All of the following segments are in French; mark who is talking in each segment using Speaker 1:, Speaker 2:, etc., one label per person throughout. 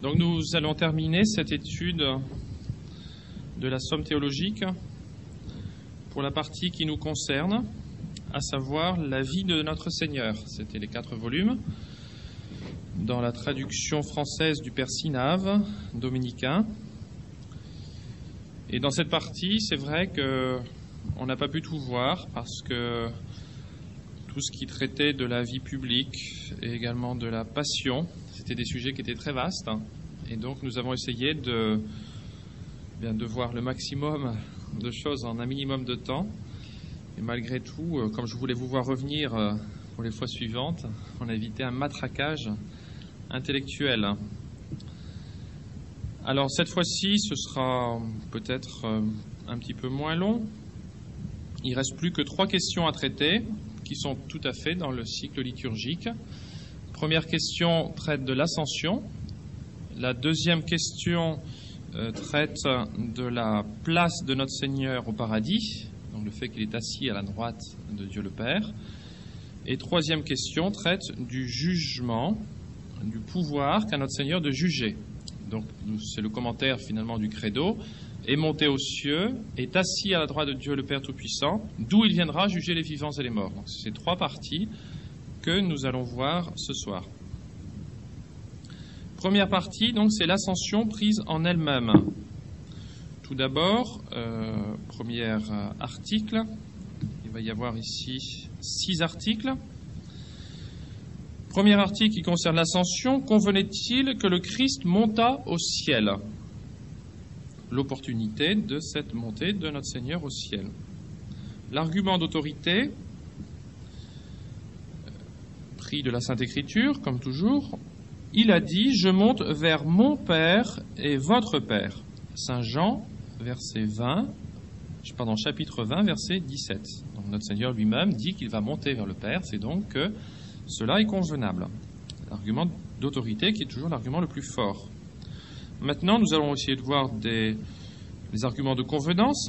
Speaker 1: Donc nous allons terminer cette étude de la somme théologique pour la partie qui nous concerne, à savoir la vie de notre Seigneur. C'était les 4 volumes dans la traduction française du Père Sinave, dominicain. Et dans cette partie, c'est vrai qu'on n'a pas pu tout voir parce que tout ce qui traitait de la vie publique et également de la passion, c'était des sujets qui étaient très vastes. Et donc nous avons essayé de voir le maximum de choses en un minimum de temps. Et malgré tout, comme je voulais vous voir revenir pour les fois suivantes, on a évité un matraquage intellectuel. Alors cette fois-ci, ce sera peut-être un petit peu moins long. Il ne reste plus que 3 questions à traiter, qui sont tout à fait dans le cycle liturgique. Première question traite de l'ascension. La deuxième question traite de la place de notre Seigneur au paradis, donc le fait qu'il est assis à la droite de Dieu le Père. Et troisième question traite du jugement, du pouvoir qu'a notre Seigneur de juger. Donc c'est le commentaire finalement du credo. Est monté aux cieux, est assis à la droite de Dieu le Père Tout-Puissant, d'où il viendra juger les vivants et les morts. Donc c'est ces 3 parties que nous allons voir ce soir. Première partie, donc, c'est l'ascension prise en elle-même. Tout d'abord, premier article, il va y avoir ici 6 articles. Premier article qui concerne l'ascension, convenait-il que le Christ montât au ciel ? L'opportunité de cette montée de notre Seigneur au ciel. L'argument d'autorité, pris de la Sainte Écriture, comme toujours, il a dit « Je monte vers mon Père et votre Père ». Saint Jean, chapitre 20, verset 17. Donc notre Seigneur lui-même dit qu'il va monter vers le Père, c'est donc que cela est convenable. L'argument d'autorité qui est toujours l'argument le plus fort. Maintenant, nous allons essayer de voir les arguments de convenance.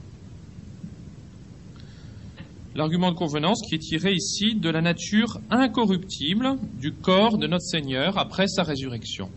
Speaker 1: L'argument de convenance qui est tiré ici de la nature incorruptible du corps de notre Seigneur après sa résurrection.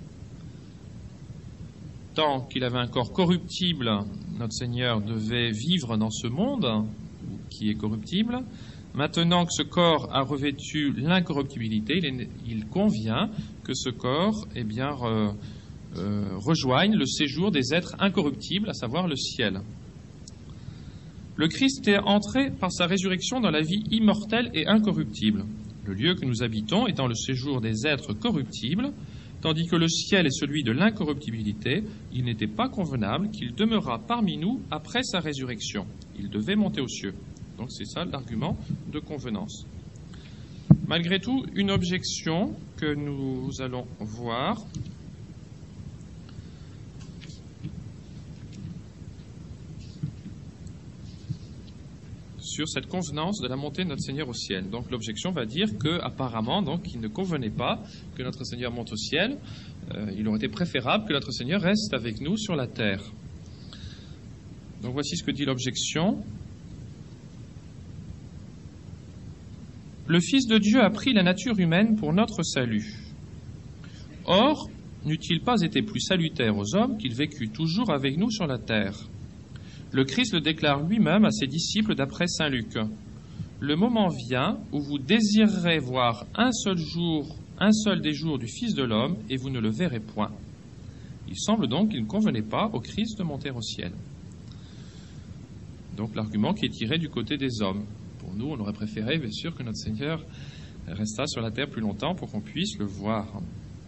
Speaker 1: Tant qu'il avait un corps corruptible, notre Seigneur devait vivre dans ce monde qui est corruptible. Maintenant que ce corps a revêtu l'incorruptibilité, il convient que ce corps rejoignent le séjour des êtres incorruptibles, à savoir le ciel. Le Christ est entré par sa résurrection dans la vie immortelle et incorruptible, le lieu que nous habitons étant le séjour des êtres corruptibles, tandis que le ciel est celui de l'incorruptibilité. Il n'était pas convenable qu'il demeurât parmi nous après sa résurrection. Il devait monter aux cieux. Donc c'est ça l'argument de convenance. Malgré tout, une objection que nous allons voir sur cette convenance de la montée de notre Seigneur au ciel. Donc l'objection va dire qu'apparemment, il ne convenait pas que notre Seigneur monte au ciel. Il aurait été préférable que notre Seigneur reste avec nous sur la terre. Donc voici ce que dit l'objection. Le Fils de Dieu a pris la nature humaine pour notre salut. Or, n'eût-il pas été plus salutaire aux hommes qu'il vécût toujours avec nous sur la terre ? Le Christ le déclare lui-même à ses disciples d'après saint Luc. « Le moment vient où vous désirerez voir un seul des jours du Fils de l'homme, et vous ne le verrez point. » Il semble donc qu'il ne convenait pas au Christ de monter au ciel. Donc l'argument qui est tiré du côté des hommes. Pour nous, on aurait préféré, bien sûr, que notre Seigneur restât sur la terre plus longtemps pour qu'on puisse le voir.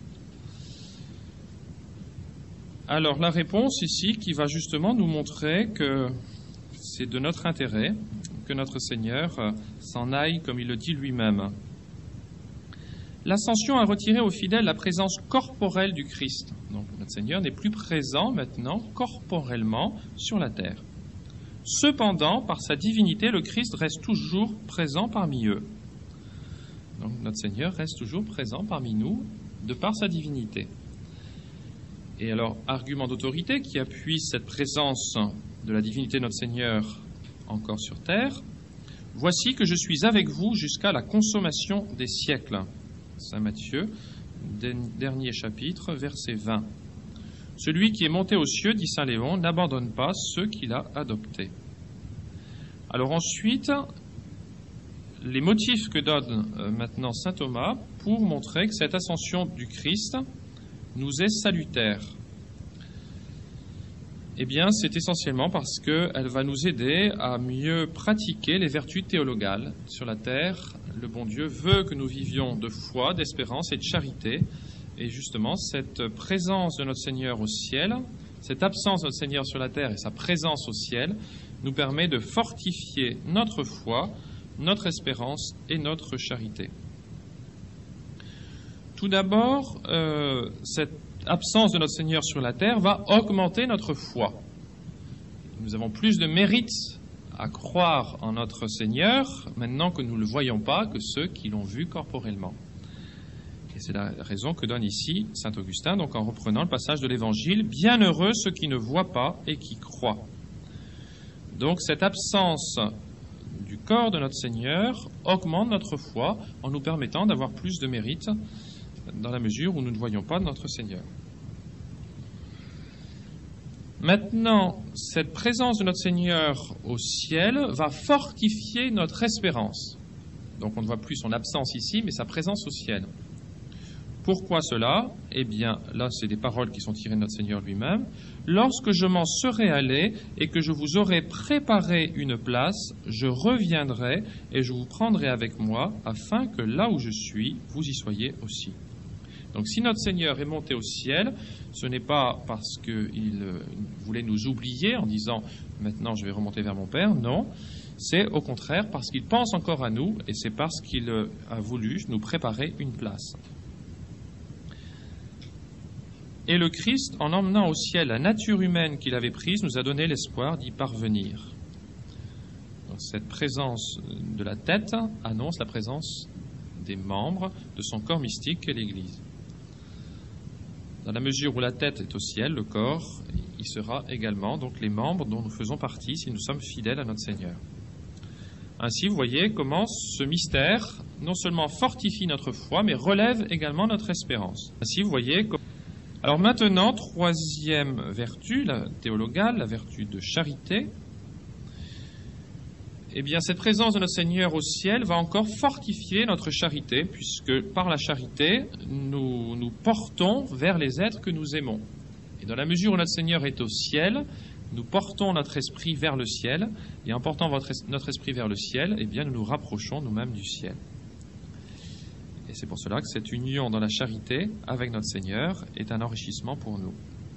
Speaker 1: Alors, la réponse ici qui va justement nous montrer que c'est de notre intérêt que notre Seigneur s'en aille, comme il le dit lui-même. L'ascension a retiré aux fidèles la présence corporelle du Christ. Donc, notre Seigneur n'est plus présent maintenant corporellement sur la terre. Cependant, par sa divinité, le Christ reste toujours présent parmi eux. Donc, notre Seigneur reste toujours présent parmi nous de par sa divinité. Et alors, argument d'autorité qui appuie cette présence de la divinité de notre Seigneur encore sur terre. Voici que je suis avec vous jusqu'à la consommation des siècles. Saint Matthieu, dernier chapitre, verset 20. Celui qui est monté aux cieux, dit saint Léon, n'abandonne pas ceux qu'il a adoptés. Alors ensuite, les motifs que donne maintenant saint Thomas pour montrer que cette ascension du Christ nous est salutaire. Eh bien, c'est essentiellement parce qu'elle va nous aider à mieux pratiquer les vertus théologales. Sur la terre, le bon Dieu veut que nous vivions de foi, d'espérance et de charité. Et justement, cette présence de notre Seigneur au ciel, cette absence de notre Seigneur sur la terre et sa présence au ciel, nous permet de fortifier notre foi, notre espérance et notre charité. Tout d'abord, cette absence de notre Seigneur sur la terre va augmenter notre foi. Nous avons plus de mérite à croire en notre Seigneur maintenant que nous ne le voyons pas que ceux qui l'ont vu corporellement. Et c'est la raison que donne ici saint Augustin, donc en reprenant le passage de l'Évangile, « Bienheureux ceux qui ne voient pas et qui croient ». Donc cette absence du corps de notre Seigneur augmente notre foi en nous permettant d'avoir plus de mérite dans la mesure où nous ne voyons pas notre Seigneur. Maintenant, cette présence de notre Seigneur au ciel va fortifier notre espérance. Donc on ne voit plus son absence ici, mais sa présence au ciel. Pourquoi cela ? Eh bien, là, c'est des paroles qui sont tirées de notre Seigneur lui-même. « Lorsque je m'en serai allé et que je vous aurai préparé une place, je reviendrai et je vous prendrai avec moi, afin que là où je suis, vous y soyez aussi. » Donc si notre Seigneur est monté au ciel, ce n'est pas parce qu'il voulait nous oublier en disant « maintenant je vais remonter vers mon Père », non, c'est au contraire parce qu'il pense encore à nous et c'est parce qu'il a voulu nous préparer une place. Et le Christ, en emmenant au ciel la nature humaine qu'il avait prise, nous a donné l'espoir d'y parvenir. Donc cette présence de la tête annonce la présence des membres de son corps mystique qu'est l'Église. Dans la mesure où la tête est au ciel, le corps y sera également, donc les membres dont nous faisons partie si nous sommes fidèles à notre Seigneur. Ainsi, vous voyez comment ce mystère non seulement fortifie notre foi, mais relève également notre espérance. Ainsi, vous voyez comment... Alors maintenant, troisième vertu, la théologale, la vertu de charité. Eh bien, cette présence de notre Seigneur au ciel va encore fortifier notre charité, puisque par la charité, nous nous portons vers les êtres que nous aimons. Et dans la mesure où notre Seigneur est au ciel, nous portons notre esprit vers le ciel, et en portant notre esprit vers le ciel, eh bien, nous nous rapprochons nous-mêmes du ciel. Et c'est pour cela que cette union dans la charité avec notre Seigneur est un enrichissement pour nous.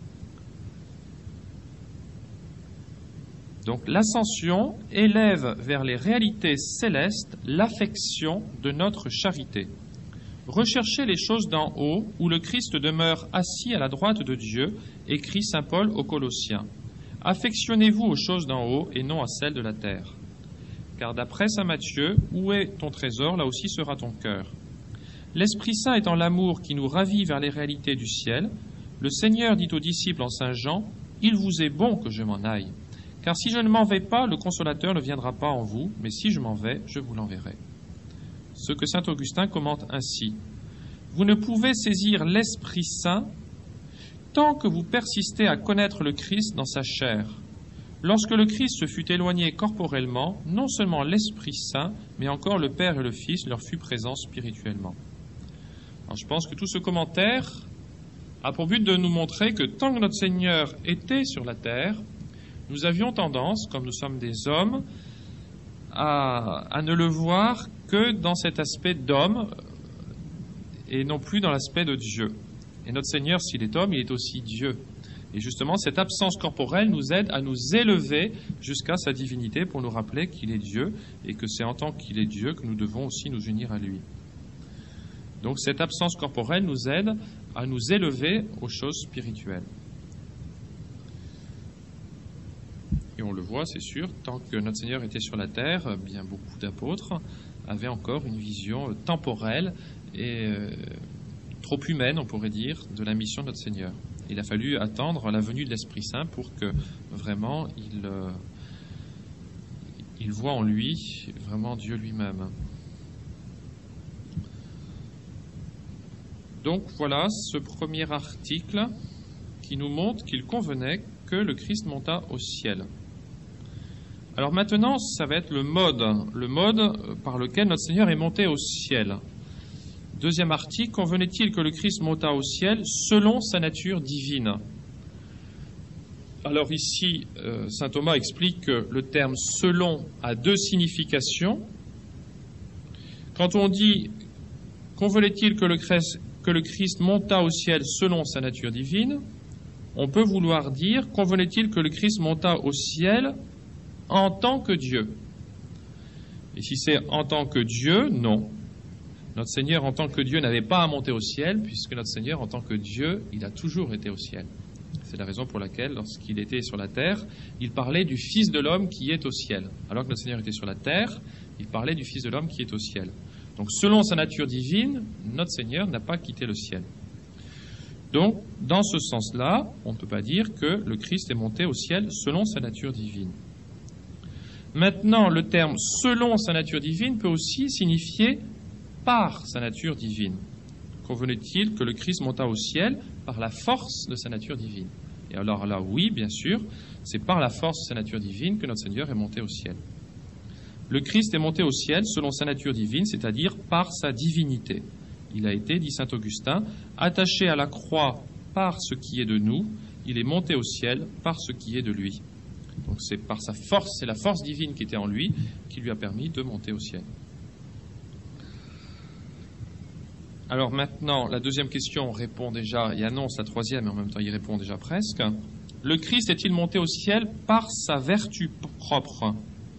Speaker 1: Donc l'ascension élève vers les réalités célestes l'affection de notre charité. Recherchez les choses d'en haut, où le Christ demeure assis à la droite de Dieu, écrit saint Paul aux Colossiens. Affectionnez-vous aux choses d'en haut et non à celles de la terre. Car d'après saint Matthieu, où est ton trésor, là aussi sera ton cœur. L'Esprit Saint étant l'amour qui nous ravit vers les réalités du ciel, le Seigneur dit aux disciples en saint Jean, « Il vous est bon que je m'en aille. Car si je ne m'en vais pas, le Consolateur ne viendra pas en vous, mais si je m'en vais, je vous l'enverrai. » Ce que saint Augustin commente ainsi. Vous ne pouvez saisir l'Esprit Saint tant que vous persistez à connaître le Christ dans sa chair. Lorsque le Christ se fut éloigné corporellement, non seulement l'Esprit Saint, mais encore le Père et le Fils leur fut présent spirituellement. Alors je pense que tout ce commentaire a pour but de nous montrer que tant que notre Seigneur était sur la terre, nous avions tendance, comme nous sommes des hommes, à ne le voir que dans cet aspect d'homme et non plus dans l'aspect de Dieu. Et notre Seigneur, s'il est homme, il est aussi Dieu. Et justement, cette absence corporelle nous aide à nous élever jusqu'à sa divinité pour nous rappeler qu'il est Dieu et que c'est en tant qu'il est Dieu que nous devons aussi nous unir à lui. Donc cette absence corporelle nous aide à nous élever aux choses spirituelles. Et on le voit, c'est sûr, tant que notre Seigneur était sur la terre, bien beaucoup d'apôtres avaient encore une vision temporelle et trop humaine, on pourrait dire, de la mission de notre Seigneur. Il a fallu attendre la venue de l'Esprit Saint pour que vraiment il voit en lui vraiment Dieu lui-même. Donc voilà ce premier article qui nous montre qu'il convenait que le Christ montât au ciel. Alors maintenant, ça va être le mode par lequel notre Seigneur est monté au ciel. Deuxième article, convenait-il que le Christ montât au ciel selon sa nature divine? Alors ici, saint Thomas explique que le terme « selon » a deux significations. Quand on dit « convenait-il que le Christ montât au ciel selon sa nature divine », on peut vouloir dire « convenait-il que le Christ montât au ciel en tant que Dieu ». Et si c'est en tant que Dieu, non. Notre Seigneur en tant que Dieu n'avait pas à monter au ciel, puisque notre Seigneur en tant que Dieu, il a toujours été au ciel. C'est la raison pour laquelle, lorsqu'il était sur la terre, il parlait du Fils de l'homme qui est au ciel. Alors que notre Seigneur était sur la terre, il parlait du Fils de l'homme qui est au ciel. Donc, selon sa nature divine, notre Seigneur n'a pas quitté le ciel. Donc, dans ce sens-là, on ne peut pas dire que le Christ est monté au ciel selon sa nature divine. Maintenant, le terme « selon sa nature divine » peut aussi signifier « par sa nature divine ». Convenait-il que le Christ montât au ciel par la force de sa nature divine? Et alors là, oui, bien sûr, c'est par la force de sa nature divine que notre Seigneur est monté au ciel. Le Christ est monté au ciel selon sa nature divine, c'est-à-dire par sa divinité. Il a été, dit saint Augustin, attaché à la croix par ce qui est de nous, il est monté au ciel par ce qui est de lui. Donc c'est par sa force, c'est la force divine qui était en lui qui lui a permis de monter au ciel. Alors maintenant, la deuxième question répond déjà, il annonce la troisième, mais en même temps il répond déjà presque. Le Christ est-il monté au ciel par sa vertu propre?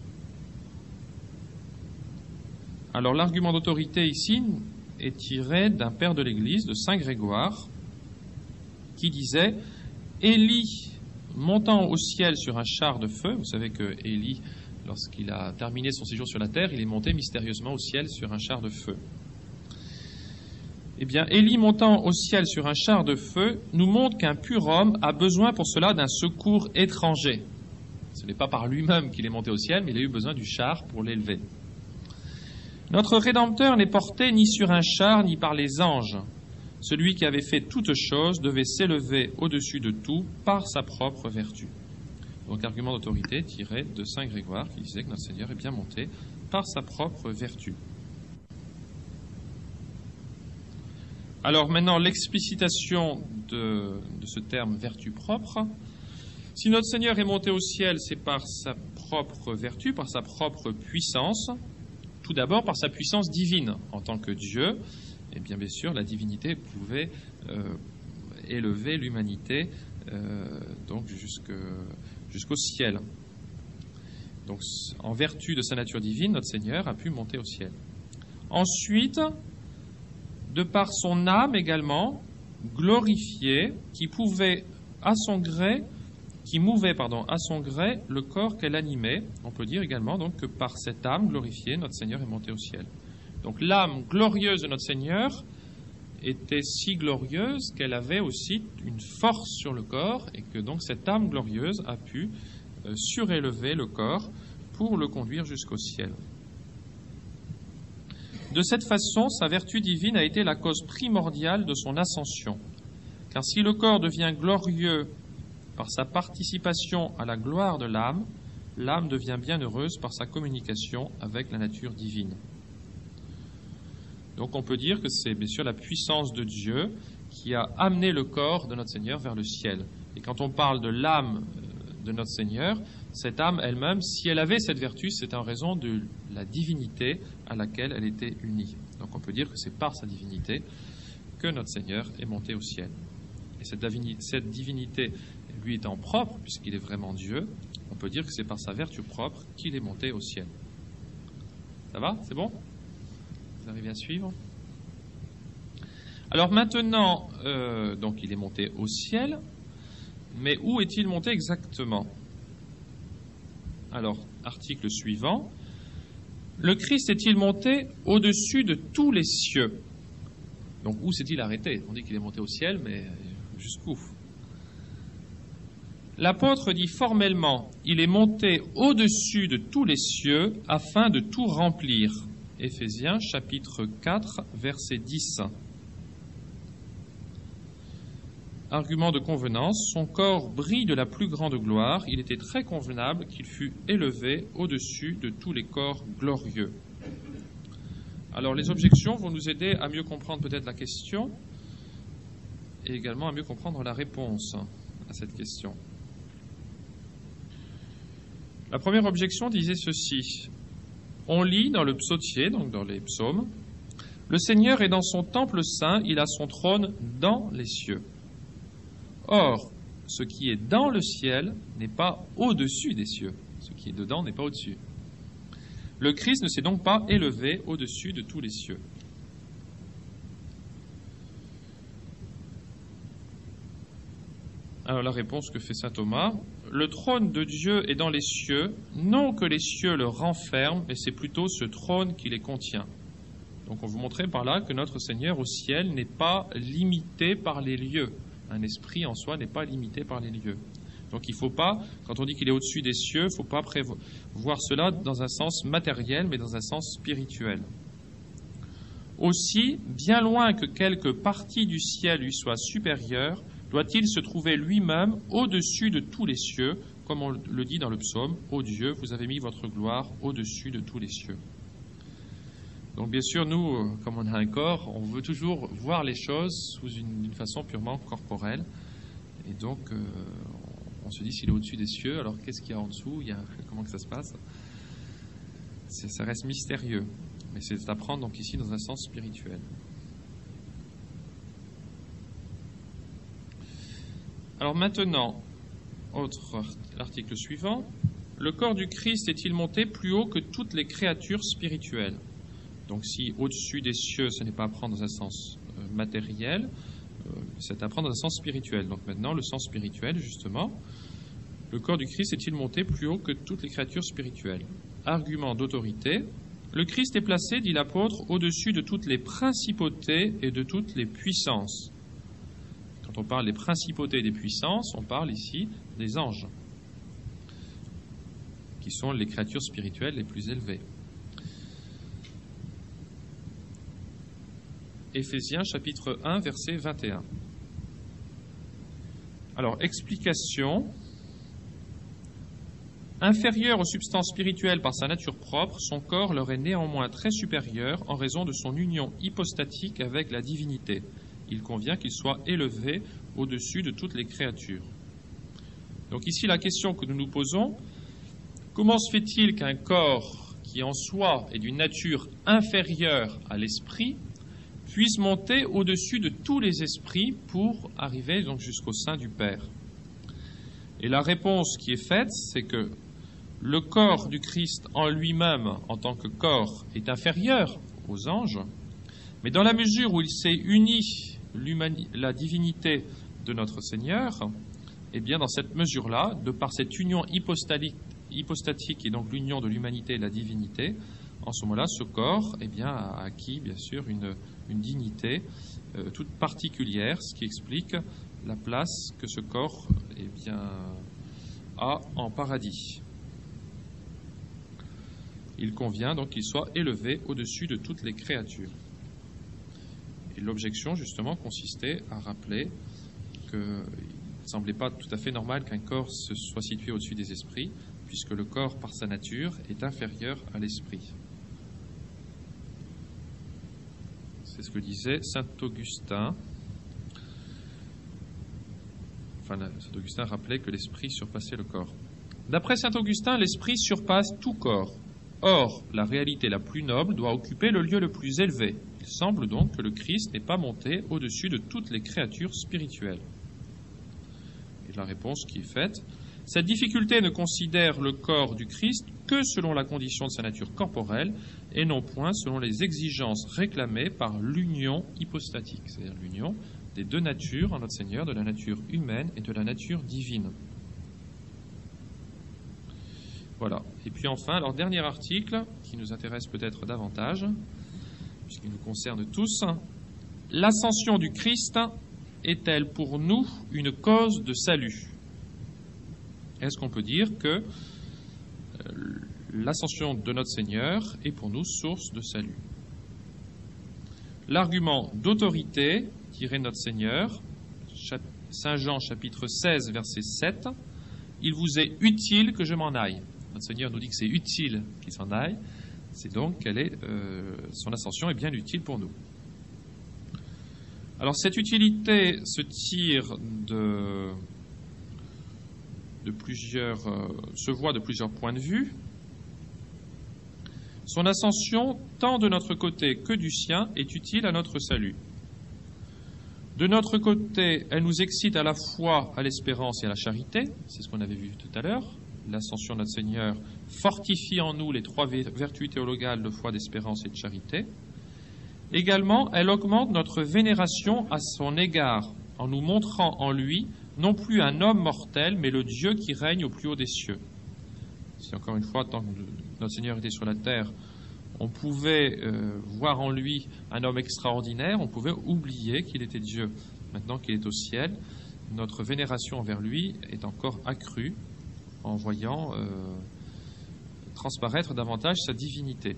Speaker 1: Alors l'argument d'autorité ici est tiré d'un père de l'Église, de saint Grégoire, qui disait « Élie montant au ciel sur un char de feu », vous savez que Élie, lorsqu'il a terminé son séjour sur la terre, il est monté mystérieusement au ciel sur un char de feu. Eh bien, Élie montant au ciel sur un char de feu nous montre qu'un pur homme a besoin pour cela d'un secours étranger. Ce n'est pas par lui-même qu'il est monté au ciel, mais il a eu besoin du char pour l'élever. Notre Rédempteur n'est porté ni sur un char, ni par les anges. Celui qui avait fait toutes choses devait s'élever au-dessus de tout par sa propre vertu. Donc, argument d'autorité tiré de saint Grégoire qui disait que notre Seigneur est bien monté par sa propre vertu. Alors maintenant, l'explicitation de ce terme « vertu propre ». Si notre Seigneur est monté au ciel, c'est par sa propre vertu, par sa propre puissance. Tout d'abord par sa puissance divine. En tant que Dieu, et bien sûr, la divinité pouvait élever l'humanité donc jusqu'au ciel. Donc, en vertu de sa nature divine, notre Seigneur a pu monter au ciel. Ensuite, de par son âme également, glorifiée, qui mouvait à son gré le corps qu'elle animait. On peut dire également donc que par cette âme glorifiée, notre Seigneur est monté au ciel. Donc l'âme glorieuse de notre Seigneur était si glorieuse qu'elle avait aussi une force sur le corps et que donc cette âme glorieuse a pu surélever le corps pour le conduire jusqu'au ciel. De cette façon, sa vertu divine a été la cause primordiale de son ascension. Car si le corps devient glorieux par sa participation à la gloire de l'âme, l'âme devient bienheureuse par sa communication avec la nature divine. Donc on peut dire que c'est bien sûr la puissance de Dieu qui a amené le corps de notre Seigneur vers le ciel. Et quand on parle de l'âme de notre Seigneur, cette âme elle-même, si elle avait cette vertu, c'est en raison de la divinité à laquelle elle était unie. Donc on peut dire que c'est par sa divinité que notre Seigneur est monté au ciel. Et cette divinité, lui étant propre, puisqu'il est vraiment Dieu, on peut dire que c'est par sa vertu propre qu'il est monté au ciel. Ça va? C'est bon? Vous arrivez à suivre? Alors maintenant, donc il est monté au ciel, mais où est-il monté exactement? Alors, article suivant. Le Christ est-il monté au-dessus de tous les cieux? Donc, où s'est-il arrêté? On dit qu'il est monté au ciel, mais jusqu'où? L'apôtre dit formellement, il est monté au-dessus de tous les cieux afin de tout remplir. Éphésiens chapitre 4, verset 10. Argument de convenance, son corps brille de la plus grande gloire, il était très convenable qu'il fût élevé au-dessus de tous les corps glorieux. Alors les objections vont nous aider à mieux comprendre peut-être la question et également à mieux comprendre la réponse à cette question. La première objection disait ceci. On lit dans le psautier, donc dans les psaumes, « Le Seigneur est dans son temple saint, il a son trône dans les cieux. » Or, ce qui est dans le ciel n'est pas au-dessus des cieux. Ce qui est dedans n'est pas au-dessus. Le Christ ne s'est donc pas élevé au-dessus de tous les cieux. Alors la réponse que fait saint Thomas, le trône de Dieu est dans les cieux, non que les cieux le renferment, mais c'est plutôt ce trône qui les contient. Donc on vous montrait par là que notre Seigneur au ciel n'est pas limité par les lieux. Un esprit en soi n'est pas limité par les lieux. Donc il ne faut pas, quand on dit qu'il est au-dessus des cieux, il ne faut pas voir cela dans un sens matériel, mais dans un sens spirituel. Aussi, bien loin que quelque partie du ciel lui soit supérieure, doit-il se trouver lui-même au-dessus de tous les cieux, comme on le dit dans le psaume, « Ô Dieu, vous avez mis votre gloire au-dessus de tous les cieux ». Donc bien sûr, nous, comme on a un corps, on veut toujours voir les choses sous une façon purement corporelle. Et donc, on se dit, s'il est au-dessus des cieux, alors qu'est-ce qu'il y a en dessous? Comment que ça se passe? Ça reste mystérieux. Mais c'est à prendre donc ici dans un sens spirituel. Alors maintenant, l'article suivant. Le corps du Christ est-il monté plus haut que toutes les créatures spirituelles? Donc si au-dessus des cieux, ce n'est pas à prendre dans un sens matériel, c'est à prendre dans un sens spirituel. Donc maintenant, le sens spirituel, justement, le corps du Christ est-il monté plus haut que toutes les créatures spirituelles? Argument d'autorité, le Christ est placé, dit l'apôtre, au-dessus de toutes les principautés et de toutes les puissances. Quand on parle des principautés et des puissances, on parle ici des anges, qui sont les créatures spirituelles les plus élevées. Éphésiens chapitre 1, verset 21. Alors, explication. Inférieur aux substances spirituelles par sa nature propre, son corps leur est néanmoins très supérieur en raison de son union hypostatique avec la divinité. Il convient qu'il soit élevé au-dessus de toutes les créatures. Donc ici, la question que nous nous posons, comment se fait-il qu'un corps qui en soi est d'une nature inférieure à l'esprit puisse monter au-dessus de tous les esprits pour arriver donc jusqu'au sein du Père? Et la réponse qui est faite, c'est que le corps du Christ en lui-même, en tant que corps, est inférieur aux anges, mais dans la mesure où il s'est uni la divinité de notre Seigneur, eh bien dans cette mesure-là, de par cette union hypostatique et donc l'union de l'humanité et de la divinité, en ce moment-là, ce corps a acquis bien sûr une dignité toute particulière, ce qui explique la place que ce corps a en paradis. Il convient donc qu'il soit élevé au-dessus de toutes les créatures. Et l'objection, justement, consistait à rappeler qu'il ne semblait pas tout à fait normal qu'un corps se soit situé au-dessus des esprits, puisque le corps, par sa nature, est inférieur à l'esprit. C'est ce que disait saint Augustin. Saint Augustin rappelait que l'esprit surpassait le corps. D'après saint Augustin, l'esprit surpasse tout corps. Or, la réalité la plus noble doit occuper le lieu le plus élevé. Il semble donc que le Christ n'est pas monté au-dessus de toutes les créatures spirituelles. Et la réponse qui est faite, cette difficulté ne considère le corps du Christ que selon la condition de sa nature corporelle et non point selon les exigences réclamées par l'union hypostatique, c'est-à-dire l'union des deux natures en notre Seigneur, de la nature humaine et de la nature divine. Voilà. Et puis enfin, alors dernier article qui nous intéresse peut-être davantage, puisqu'il nous concerne tous. L'ascension du Christ est-elle pour nous une cause de salut? Est-ce qu'on peut dire que l'ascension de notre Seigneur est pour nous source de salut? L'argument d'autorité, dirait notre Seigneur, Saint Jean chapitre 16 verset 7, « Il vous est utile que je m'en aille ». Notre Seigneur nous dit que c'est utile qu'il s'en aille, c'est donc son ascension est bien utile pour nous. Alors cette utilité se voit de plusieurs points de vue. Son ascension, tant de notre côté que du sien, est utile à notre salut. De notre côté, elle nous excite à la foi, à l'espérance et à la charité. C'est ce qu'on avait vu tout à l'heure. L'ascension de notre Seigneur fortifie en nous les trois vertus théologales de foi, d'espérance et de charité. Également, elle augmente notre vénération à son égard, en nous montrant en lui non plus un homme mortel, mais le Dieu qui règne au plus haut des cieux. Si encore une fois, tant que notre Seigneur était sur la terre, on pouvait voir en lui un homme extraordinaire, on pouvait oublier qu'il était Dieu. Maintenant qu'il est au ciel, notre vénération envers lui est encore accrue en voyant transparaître davantage sa divinité.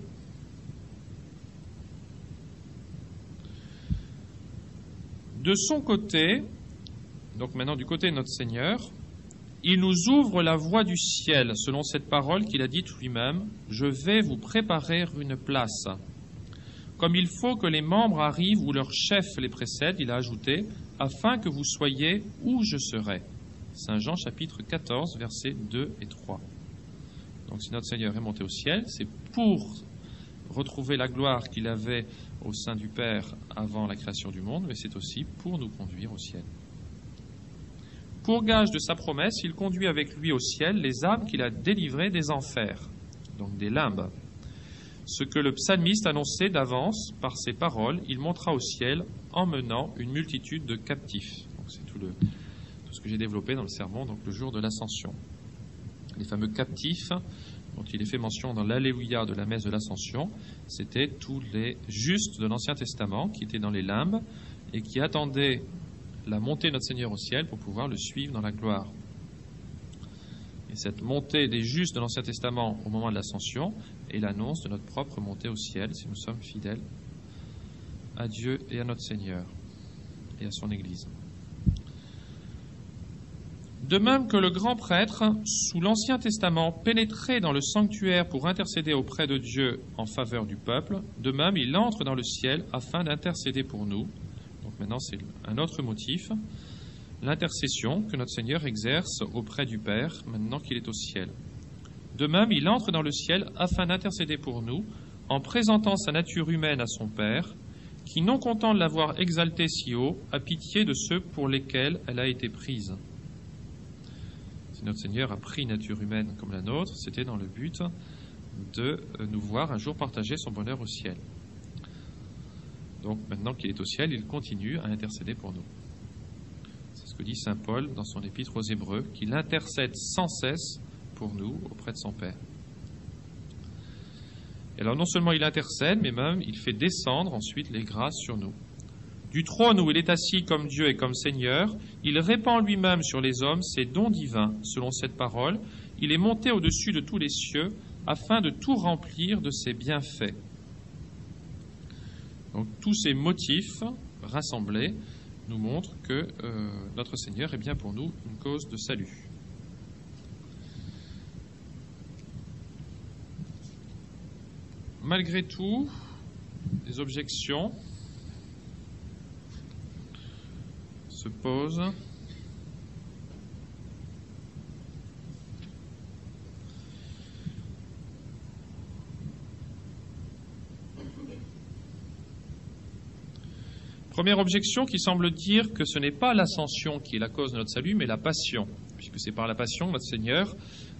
Speaker 1: De son côté, donc maintenant du côté de notre Seigneur, il nous ouvre la voie du ciel, selon cette parole qu'il a dite lui-même, « Je vais vous préparer une place ». Comme il faut que les membres arrivent où leur chef les précède, il a ajouté, « afin que vous soyez où je serai ». Saint Jean chapitre 14, versets 2 et 3. Donc si notre Seigneur est monté au ciel, c'est pour retrouver la gloire qu'il avait au sein du Père avant la création du monde, mais c'est aussi pour nous conduire au ciel. Pour gage de sa promesse, il conduit avec lui au ciel les âmes qu'il a délivrées des enfers, donc des limbes. Ce que le psalmiste annonçait d'avance par ses paroles, il montera au ciel, emmenant une multitude de captifs. Donc c'est tout ce que j'ai développé dans le sermon, donc le jour de l'ascension. Les fameux captifs, dont il est fait mention dans l'Alléluia de la messe de l'Ascension, c'était tous les justes de l'Ancien Testament qui étaient dans les limbes et qui attendaient la montée de notre Seigneur au ciel pour pouvoir le suivre dans la gloire. Et cette montée des justes de l'Ancien Testament au moment de l'Ascension est l'annonce de notre propre montée au ciel si nous sommes fidèles à Dieu et à notre Seigneur et à son Église. De même que le grand prêtre, sous l'Ancien Testament, pénétrait dans le sanctuaire pour intercéder auprès de Dieu en faveur du peuple, de même il entre dans le ciel afin d'intercéder pour nous. Donc maintenant c'est un autre motif, l'intercession que notre Seigneur exerce auprès du Père maintenant qu'il est au ciel. De même il entre dans le ciel afin d'intercéder pour nous en présentant sa nature humaine à son Père, qui, non content de l'avoir exaltée si haut, a pitié de ceux pour lesquels elle a été prise. Si notre Seigneur a pris une nature humaine comme la nôtre, c'était dans le but de nous voir un jour partager son bonheur au ciel. Donc maintenant qu'il est au ciel, il continue à intercéder pour nous. C'est ce que dit saint Paul dans son épître aux Hébreux, qu'il intercède sans cesse pour nous auprès de son Père. Et alors non seulement il intercède, mais même il fait descendre ensuite les grâces sur nous. Du trône où il est assis comme Dieu et comme Seigneur, il répand lui-même sur les hommes ses dons divins, selon cette parole. Il est monté au-dessus de tous les cieux, afin de tout remplir de ses bienfaits. Donc tous ces motifs rassemblés nous montrent que notre Seigneur est bien pour nous une cause de salut. Malgré tout, des objections se posent. Première objection qui semble dire que ce n'est pas l'ascension qui est la cause de notre salut, mais la passion, puisque c'est par la passion que notre Seigneur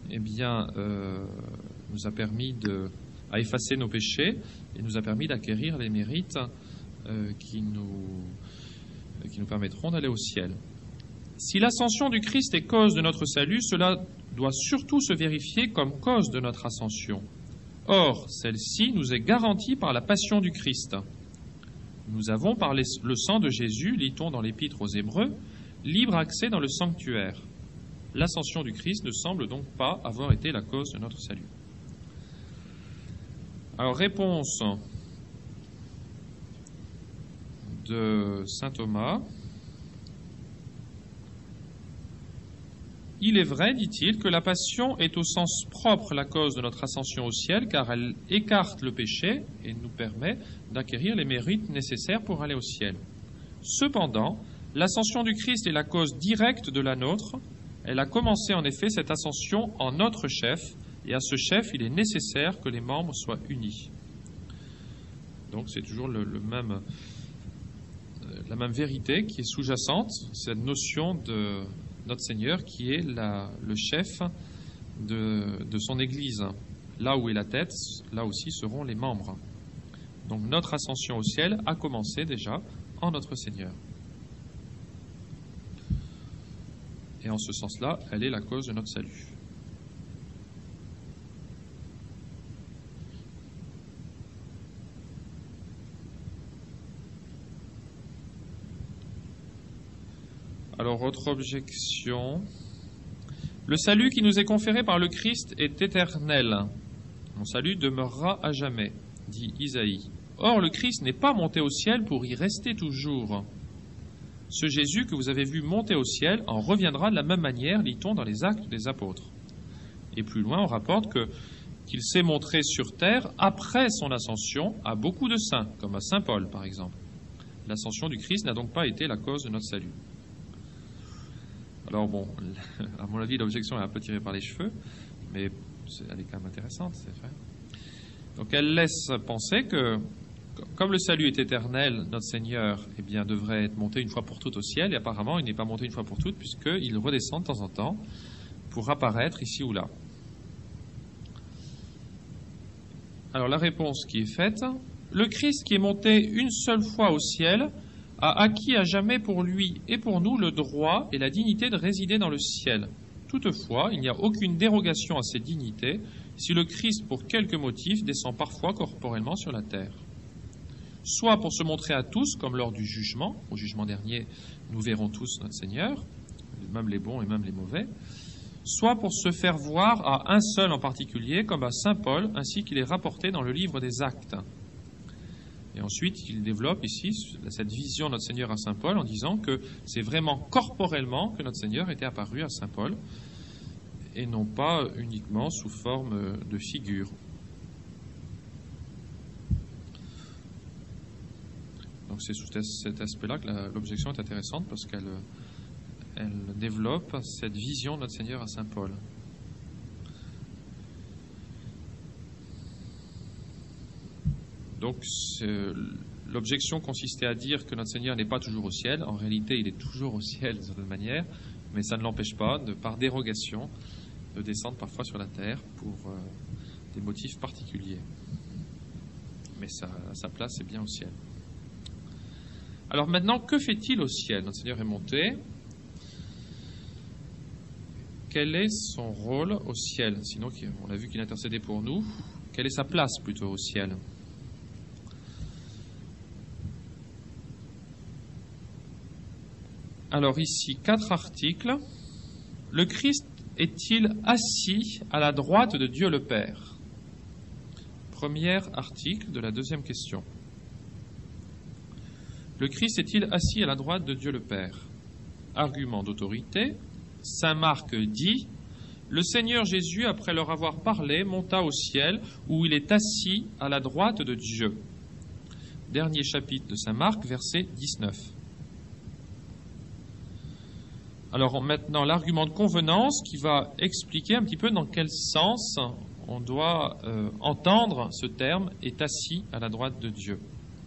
Speaker 1: nous a permis à effacer nos péchés et nous a permis d'acquérir les mérites qui nous permettront d'aller au ciel. Si l'ascension du Christ est cause de notre salut, cela doit surtout se vérifier comme cause de notre ascension. Or, celle-ci nous est garantie par la passion du Christ. Nous avons, par le sang de Jésus, lit-on dans l'Épître aux Hébreux, libre accès dans le sanctuaire. L'ascension du Christ ne semble donc pas avoir été la cause de notre salut. Alors, réponse de saint Thomas. Il est vrai, dit-il, que la passion est au sens propre la cause de notre ascension au ciel, car elle écarte le péché et nous permet d'acquérir les mérites nécessaires pour aller au ciel. Cependant, l'ascension du Christ est la cause directe de la nôtre. Elle a commencé en effet cette ascension en notre chef, et à ce chef, il est nécessaire que les membres soient unis. Donc c'est toujours la même vérité qui est sous-jacente, cette notion de notre Seigneur qui est le chef de son Église. Là où est la tête, là aussi seront les membres. Donc notre ascension au ciel a commencé déjà en notre Seigneur. Et en ce sens-là, elle est la cause de notre salut. Alors, autre objection. Le salut qui nous est conféré par le Christ est éternel. Mon salut demeurera à jamais, dit Isaïe. Or, le Christ n'est pas monté au ciel pour y rester toujours. Ce Jésus que vous avez vu monter au ciel en reviendra de la même manière, lit-on dans les Actes des Apôtres. Et plus loin, on rapporte qu'il s'est montré sur terre après son ascension à beaucoup de saints, comme à saint Paul par exemple. L'ascension du Christ n'a donc pas été la cause de notre salut. Alors bon, à mon avis, l'objection est un peu tirée par les cheveux, mais elle est quand même intéressante, c'est vrai. Donc elle laisse penser que, comme le salut est éternel, notre Seigneur devrait être monté une fois pour toutes au ciel, et apparemment il n'est pas monté une fois pour toutes, puisqu'il redescend de temps en temps pour apparaître ici ou là. Alors la réponse qui est faite, le Christ qui est monté une seule fois au ciel a acquis à jamais pour lui et pour nous le droit et la dignité de résider dans le ciel. Toutefois, il n'y a aucune dérogation à ces dignités si le Christ, pour quelque motif, descend parfois corporellement sur la terre. Soit pour se montrer à tous, comme lors du jugement, au jugement dernier, nous verrons tous notre Seigneur, même les bons et même les mauvais, soit pour se faire voir à un seul en particulier, comme à saint Paul, ainsi qu'il est rapporté dans le livre des Actes. Et ensuite, il développe ici cette vision de notre Seigneur à saint Paul en disant que c'est vraiment corporellement que notre Seigneur était apparu à saint Paul et non pas uniquement sous forme de figure. Donc c'est sous cet aspect-là que l'objection est intéressante parce qu'elle développe cette vision de notre Seigneur à saint Paul. Donc l'objection consistait à dire que notre Seigneur n'est pas toujours au ciel. En réalité, il est toujours au ciel d'une certaine manière, mais ça ne l'empêche pas, par dérogation, de descendre parfois sur la terre pour des motifs particuliers. Mais sa place est bien au ciel. Alors maintenant, que fait-il au ciel? Notre Seigneur est monté. Quel est son rôle au ciel? Sinon, on a vu qu'il intercédait pour nous. Quelle est sa place plutôt au ciel? Alors ici, 4 articles. Le Christ est-il assis à la droite de Dieu le Père? Premier article de la deuxième question. Le Christ est-il assis à la droite de Dieu le Père? Argument d'autorité. Saint Marc dit: le Seigneur Jésus, après leur avoir parlé, monta au ciel, où il est assis à la droite de Dieu. Dernier chapitre de Saint Marc, verset 19. Alors maintenant, l'argument de convenance qui va expliquer un petit peu dans quel sens on doit entendre ce terme « est assis à la droite de Dieu ».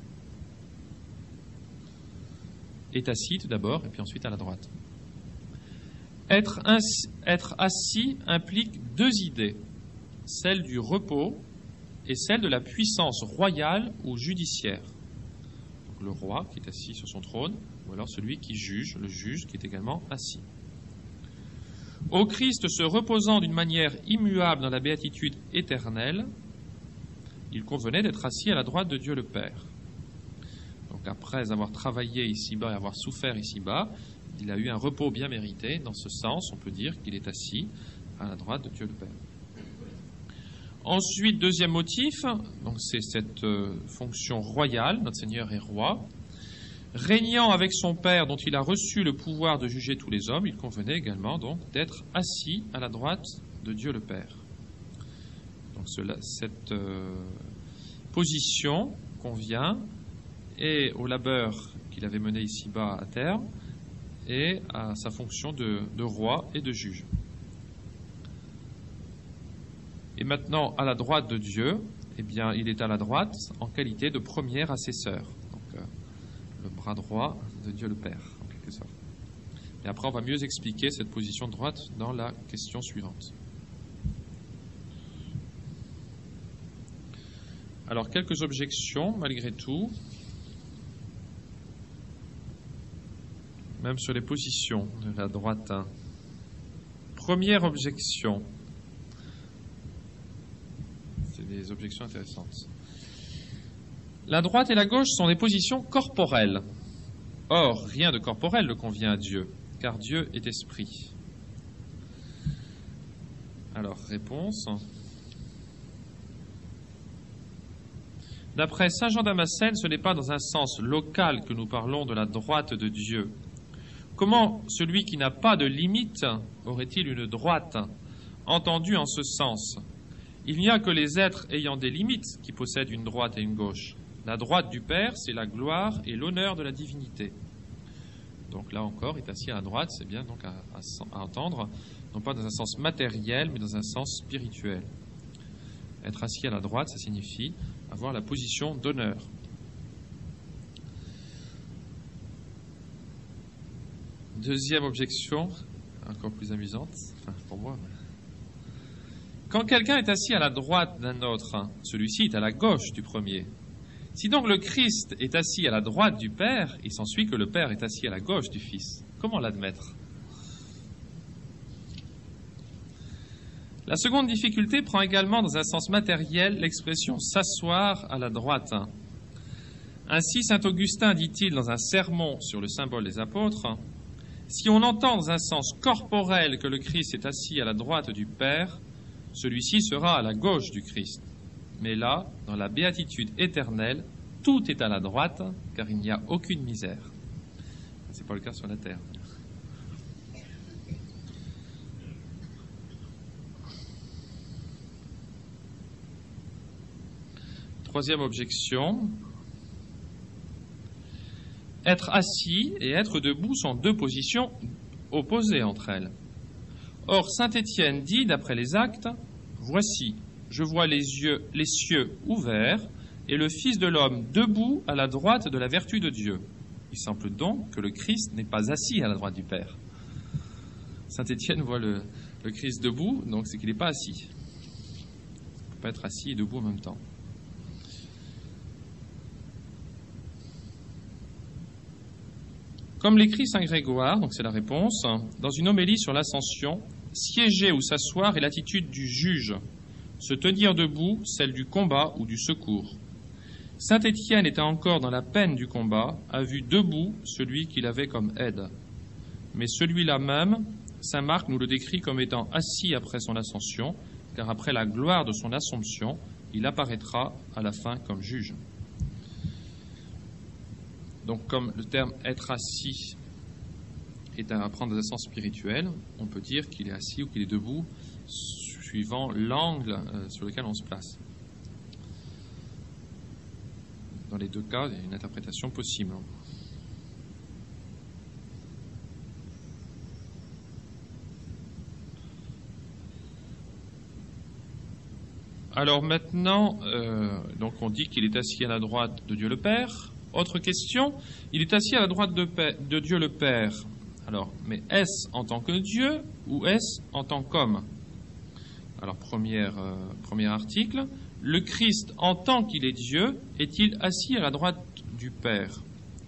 Speaker 1: Est assis tout d'abord, et puis ensuite à la droite. Être assis implique 2 idées, celle du repos et celle de la puissance royale ou judiciaire. Donc, le roi qui est assis sur son trône, ou alors celui qui juge, le juge qui est également assis. Au Christ se reposant d'une manière immuable dans la béatitude éternelle, il convenait d'être assis à la droite de Dieu le Père. Donc après avoir travaillé ici-bas et avoir souffert ici-bas, il a eu un repos bien mérité. Dans ce sens, on peut dire qu'il est assis à la droite de Dieu le Père. Ensuite, deuxième motif, donc c'est cette fonction royale, notre Seigneur est roi. Régnant avec son Père dont il a reçu le pouvoir de juger tous les hommes, il convenait également donc d'être assis à la droite de Dieu le Père. Donc cette position convient et au labeur qu'il avait mené ici-bas à terme et à sa fonction de roi et de juge. Et maintenant, à la droite de Dieu, eh bien, il est à la droite en qualité de premier assesseur. Donc, le bras droit de Dieu le Père, en quelque sorte. Et après, on va mieux expliquer cette position de droite dans la question suivante. Alors, quelques objections, malgré tout, même sur les positions de la droite. Première objection. C'est des objections intéressantes. La droite et la gauche sont des positions corporelles. Or, rien de corporel ne convient à Dieu, car Dieu est esprit. Alors, réponse. D'après saint Jean Damascène, ce n'est pas dans un sens local que nous parlons de la droite de Dieu. Comment celui qui n'a pas de limite aurait-il une droite, entendue en ce sens? Il n'y a que les êtres ayant des limites qui possèdent une droite et une gauche. La droite du Père, c'est la gloire et l'honneur de la divinité. Donc là encore, est assis à la droite, c'est bien donc à entendre, non pas dans un sens matériel, mais dans un sens spirituel. Être assis à la droite, ça signifie avoir la position d'honneur. Deuxième objection, encore plus amusante, enfin pour moi. Quand quelqu'un est assis à la droite d'un autre, celui-ci est à la gauche du premier. Si donc le Christ est assis à la droite du Père, il s'ensuit que le Père est assis à la gauche du Fils. Comment l'admettre? La seconde difficulté prend également dans un sens matériel l'expression « s'asseoir à la droite ». Ainsi, saint Augustin dit-il dans un sermon sur le symbole des apôtres, « Si on entend dans un sens corporel que le Christ est assis à la droite du Père, celui-ci sera à la gauche du Christ. Mais là, dans la béatitude éternelle, tout est à la droite, car il n'y a aucune misère. » Ce n'est pas le cas sur la terre. Troisième objection. Être assis et être debout sont deux positions opposées entre elles. Or, saint Étienne dit, d'après les Actes, « Voici, je vois les cieux ouverts et le Fils de l'homme debout à la droite de la vertu de Dieu. » Il semble donc que le Christ n'est pas assis à la droite du Père. Saint Étienne voit le Christ debout, donc c'est qu'il n'est pas assis. Il ne peut pas être assis et debout en même temps. Comme l'écrit saint Grégoire, donc c'est la réponse, dans une homélie sur l'ascension, siéger ou s'asseoir est l'attitude du juge, se tenir debout, celle du combat ou du secours. Saint Étienne étant encore dans la peine du combat, a vu debout celui qu'il avait comme aide. Mais celui-là même, saint Marc nous le décrit comme étant assis après son ascension, car après la gloire de son assomption, il apparaîtra à la fin comme juge. Donc, comme le terme « être assis » est à prendre dans un sens spirituel, on peut dire qu'il est assis ou qu'il est debout, suivant l'angle sur lequel on se place. Dans les deux cas, il y a une interprétation possible. Alors maintenant, donc on dit qu'il est assis à la droite de Dieu le Père. Autre question, il est assis à la droite de Dieu le Père. Alors, mais est-ce en tant que Dieu ou est-ce en tant qu'homme? Alors, premier article, le Christ en tant qu'il est Dieu, est-il assis à la droite du Père?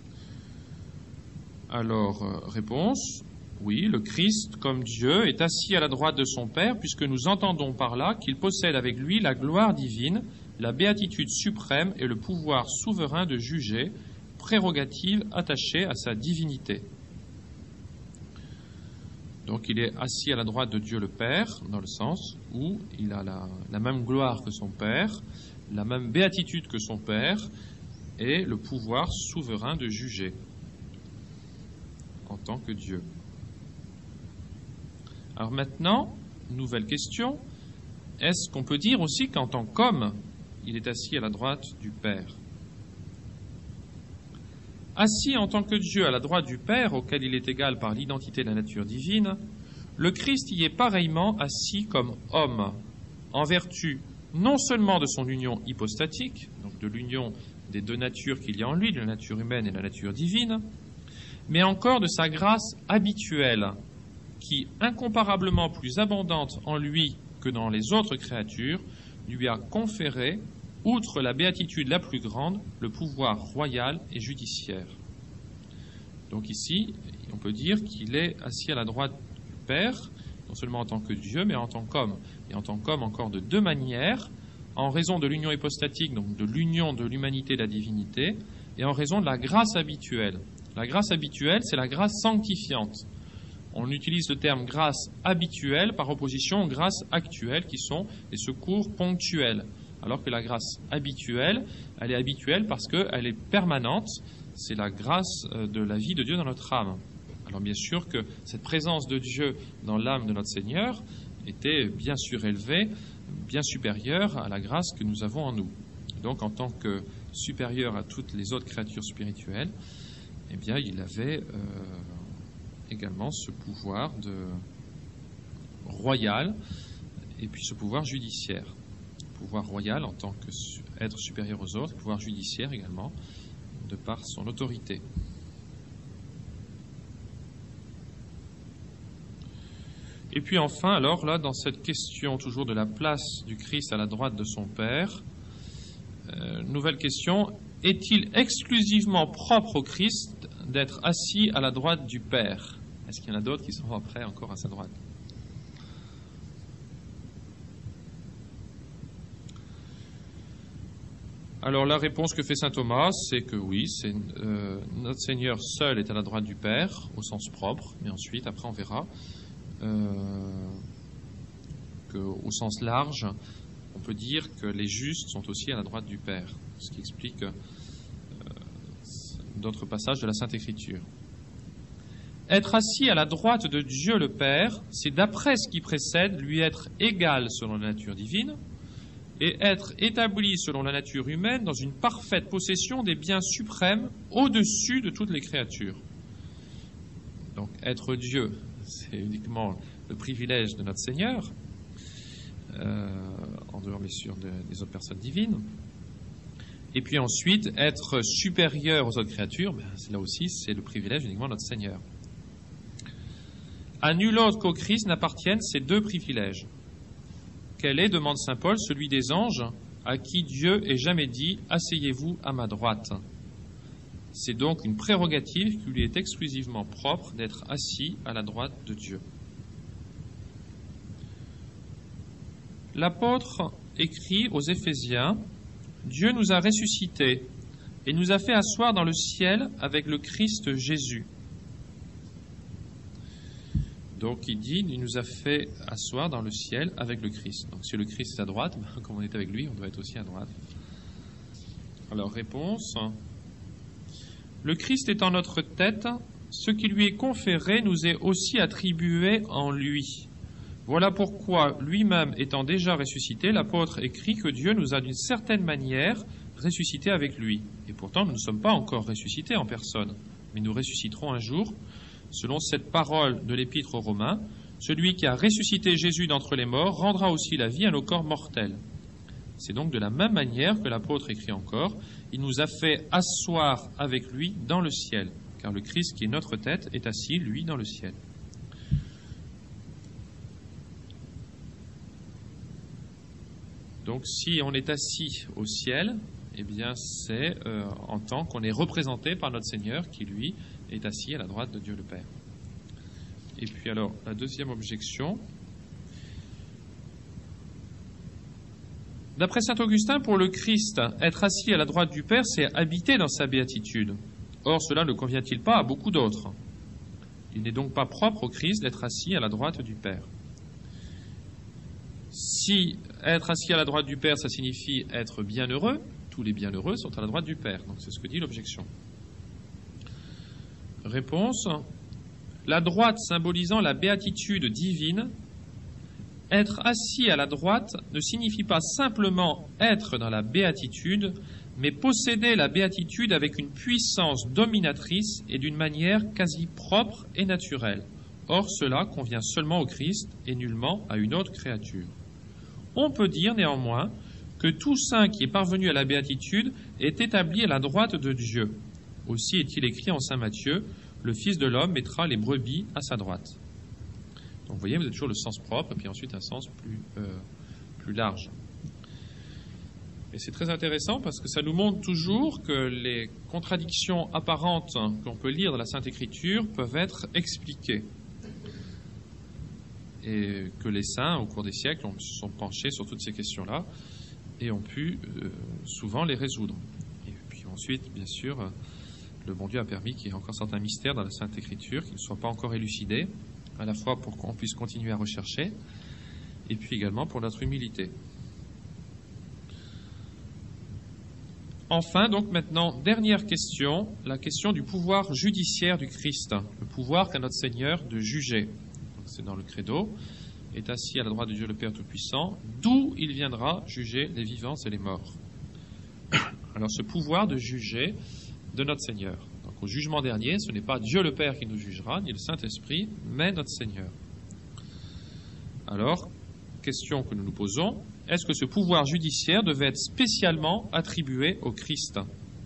Speaker 1: Alors, réponse, oui, le Christ, comme Dieu, est assis à la droite de son Père, puisque nous entendons par là qu'il possède avec lui la gloire divine, la béatitude suprême et le pouvoir souverain de juger, prérogative attachée à sa divinité. Donc il est assis à la droite de Dieu le Père, dans le sens où il a la même gloire que son Père, la même béatitude que son Père, et le pouvoir souverain de juger. tant que Dieu. Alors maintenant, nouvelle question, est-ce qu'on peut dire aussi qu'en tant qu'homme, il est assis à la droite du Père? Assis en tant que Dieu à la droite du Père, auquel il est égal par l'identité de la nature divine, le Christ y est pareillement assis comme homme, en vertu non seulement de son union hypostatique, donc de l'union des deux natures qu'il y a en lui, de la nature humaine et de la nature divine, mais encore de sa grâce habituelle, qui, incomparablement plus abondante en lui que dans les autres créatures, lui a conféré, outre la béatitude la plus grande, le pouvoir royal et judiciaire. Donc ici, on peut dire qu'il est assis à la droite du Père, non seulement en tant que Dieu, mais en tant qu'homme. Et en tant qu'homme encore de deux manières, en raison de l'union hypostatique, donc de l'union de l'humanité et de la divinité, et en raison de la grâce habituelle. La grâce habituelle, c'est la grâce sanctifiante. On utilise le terme grâce habituelle par opposition aux grâces actuelles, qui sont les secours ponctuels. Alors que la grâce habituelle, elle est habituelle parce qu'elle est permanente. C'est la grâce de la vie de Dieu dans notre âme. Alors bien sûr que cette présence de Dieu dans l'âme de notre Seigneur était bien surélevée, bien supérieure à la grâce que nous avons en nous. Donc en tant que supérieur à toutes les autres créatures spirituelles, eh bien il avait également ce pouvoir royal et puis ce pouvoir judiciaire. Pouvoir royal en tant qu'être supérieur aux autres, pouvoir judiciaire également, de par son autorité. Et puis enfin, alors là, dans cette question toujours de la place du Christ à la droite de son Père, nouvelle question, est-il exclusivement propre au Christ d'être assis à la droite du Père? Est-ce qu'il y en a d'autres qui sont après encore à sa droite? Alors la réponse que fait saint Thomas, c'est que oui, notre Seigneur seul est à la droite du Père, au sens propre, mais ensuite, après on verra qu'au sens large, on peut dire que les justes sont aussi à la droite du Père, ce qui explique d'autres passages de la Sainte Écriture. Être assis à la droite de Dieu le Père, c'est d'après ce qui précède lui être égal selon la nature divine, et être établi selon la nature humaine dans une parfaite possession des biens suprêmes au-dessus de toutes les créatures. Donc être Dieu, c'est uniquement le privilège de notre Seigneur, en dehors bien sûr des autres personnes divines. Et puis ensuite, être supérieur aux autres créatures, là aussi c'est le privilège uniquement de notre Seigneur. À nul autre qu'au Christ n'appartiennent ces deux privilèges. Quel est, demande saint Paul, celui des anges, à qui Dieu ait jamais dit « Asseyez-vous à ma droite ». C'est donc une prérogative qui lui est exclusivement propre d'être assis à la droite de Dieu. L'apôtre écrit aux Éphésiens « Dieu nous a ressuscités et nous a fait asseoir dans le ciel avec le Christ Jésus ». Donc il dit, il nous a fait asseoir dans le ciel avec le Christ. Donc si le Christ est à droite, comme on est avec lui, on doit être aussi à droite. Alors réponse, le Christ étant notre tête, ce qui lui est conféré nous est aussi attribué en lui. Voilà pourquoi, lui-même étant déjà ressuscité, l'apôtre écrit que Dieu nous a d'une certaine manière ressuscités avec lui. Et pourtant, nous ne sommes pas encore ressuscités en personne, mais nous ressusciterons un jour. Selon cette parole de l'Épître aux Romains, celui qui a ressuscité Jésus d'entre les morts rendra aussi la vie à nos corps mortels. C'est donc de la même manière que l'apôtre écrit encore, il nous a fait asseoir avec lui dans le ciel, car le Christ qui est notre tête est assis, lui, dans le ciel. Donc si on est assis au ciel, eh bien c'est en tant qu'on est représenté par notre Seigneur qui, lui, est assis à la droite de Dieu le Père. Et puis alors, la deuxième objection. D'après saint Augustin, pour le Christ, être assis à la droite du Père, c'est habiter dans sa béatitude. Or, cela ne convient-il pas à beaucoup d'autres? Il n'est donc pas propre au Christ d'être assis à la droite du Père. Si être assis à la droite du Père, ça signifie être bienheureux, tous les bienheureux sont à la droite du Père. Donc c'est ce que dit l'objection. Réponse, La droite symbolisant la béatitude divine. Être assis à la droite ne signifie pas simplement être dans la béatitude, mais posséder la béatitude avec une puissance dominatrice et d'une manière quasi propre et naturelle. Or, cela convient seulement au Christ et nullement à une autre créature. On peut dire néanmoins que tout saint qui est parvenu à la béatitude est établi à la droite de Dieu. Aussi est-il écrit en saint Matthieu, « Le Fils de l'homme mettra les brebis à sa droite ». Donc vous voyez, vous avez toujours le sens propre et puis ensuite un sens plus large. Et c'est très intéressant parce que ça nous montre toujours que les contradictions apparentes qu'on peut lire dans la Sainte Écriture peuvent être expliquées. Et que les saints, au cours des siècles, se sont penchés sur toutes ces questions-là et ont pu souvent les résoudre. Et puis ensuite, bien sûr, le bon Dieu a permis qu'il y ait encore certains mystères dans la Sainte Écriture qui ne soient pas encore élucidés, à la fois pour qu'on puisse continuer à rechercher, et puis également pour notre humilité. Enfin, donc maintenant, dernière question, la question du pouvoir judiciaire du Christ, le pouvoir qu'a notre Seigneur de juger. Donc, c'est dans le Credo, est assis à la droite de Dieu le Père Tout-Puissant, d'où il viendra juger les vivants et les morts. Alors ce pouvoir de juger de notre Seigneur. Donc au jugement dernier, ce n'est pas Dieu le Père qui nous jugera, ni le Saint-Esprit, mais notre Seigneur. Alors, question que nous nous posons, est-ce que ce pouvoir judiciaire devait être spécialement attribué au Christ ?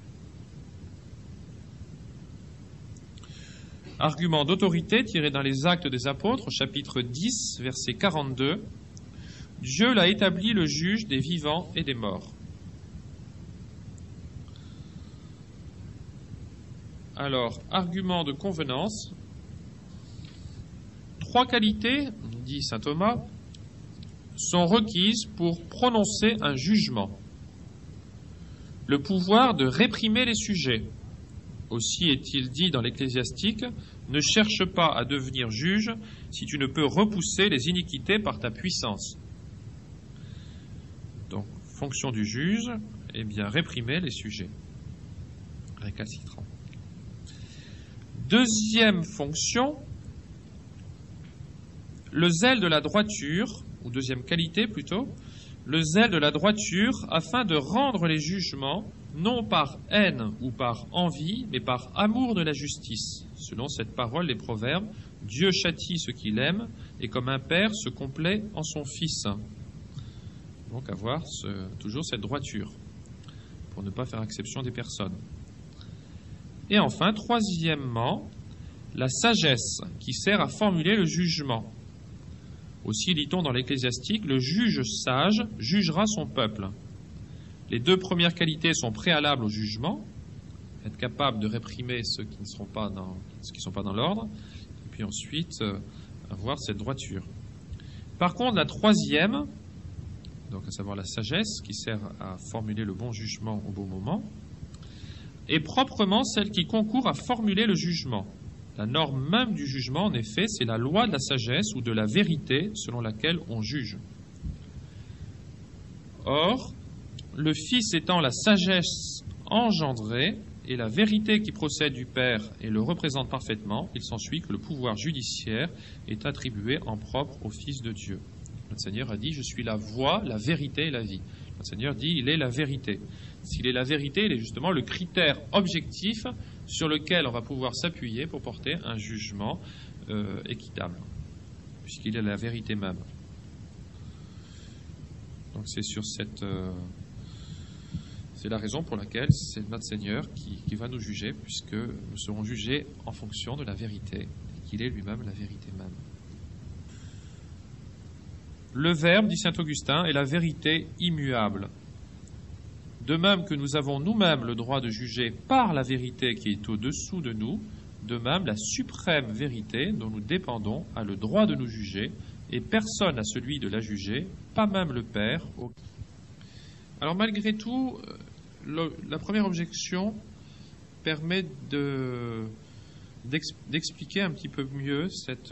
Speaker 1: Argument d'autorité tiré dans les Actes des Apôtres, chapitre 10, verset 42. Dieu l'a établi le juge des vivants et des morts. Alors, argument de convenance. 3 qualités, dit saint Thomas, sont requises pour prononcer un jugement. Le pouvoir de réprimer les sujets. Aussi est-il dit dans l'Ecclésiastique, « Ne cherche pas à devenir juge si tu ne peux repousser les iniquités par ta puissance. » Donc, fonction du juge, eh bien, réprimer les sujets récalcitrants. Deuxième fonction, le zèle de la droiture, ou deuxième qualité plutôt, le zèle de la droiture afin de rendre les jugements non par haine ou par envie, mais par amour de la justice. Selon cette parole des Proverbes, Dieu châtie ce qu'il aime et comme un père se complaît en son fils. Donc avoir toujours cette droiture pour ne pas faire exception des personnes. Et enfin, troisièmement, la sagesse qui sert à formuler le jugement. Aussi, dit-on dans l'Ecclésiastique, le juge sage jugera son peuple. Les 2 premières qualités sont préalables au jugement, être capable de réprimer ceux qui ne sont pas dans l'ordre, et puis ensuite avoir cette droiture. Par contre, la troisième, donc à savoir la sagesse qui sert à formuler le bon jugement au bon moment, est proprement celle qui concourt à formuler le jugement. La norme même du jugement, en effet, c'est la loi de la sagesse ou de la vérité selon laquelle on juge. Or, le Fils étant la sagesse engendrée et la vérité qui procède du Père et le représente parfaitement, il s'ensuit que le pouvoir judiciaire est attribué en propre au Fils de Dieu. Notre Seigneur a dit « Je suis la voie, la vérité et la vie ». Notre Seigneur dit « Il est la vérité ». S'il est la vérité, il est justement le critère objectif sur lequel on va pouvoir s'appuyer pour porter un jugement équitable, puisqu'il est la vérité même. Donc c'est sur cette... c'est la raison pour laquelle c'est notre Seigneur qui va nous juger, puisque nous serons jugés en fonction de la vérité, et qu'il est lui-même la vérité même. Le Verbe, dit saint Augustin, est la vérité immuable. De même que nous avons nous-mêmes le droit de juger par la vérité qui est au-dessous de nous, de même la suprême vérité dont nous dépendons a le droit de nous juger, et personne n'a celui de la juger, pas même le Père. Alors malgré tout, la première objection permet d'expliquer un petit peu mieux,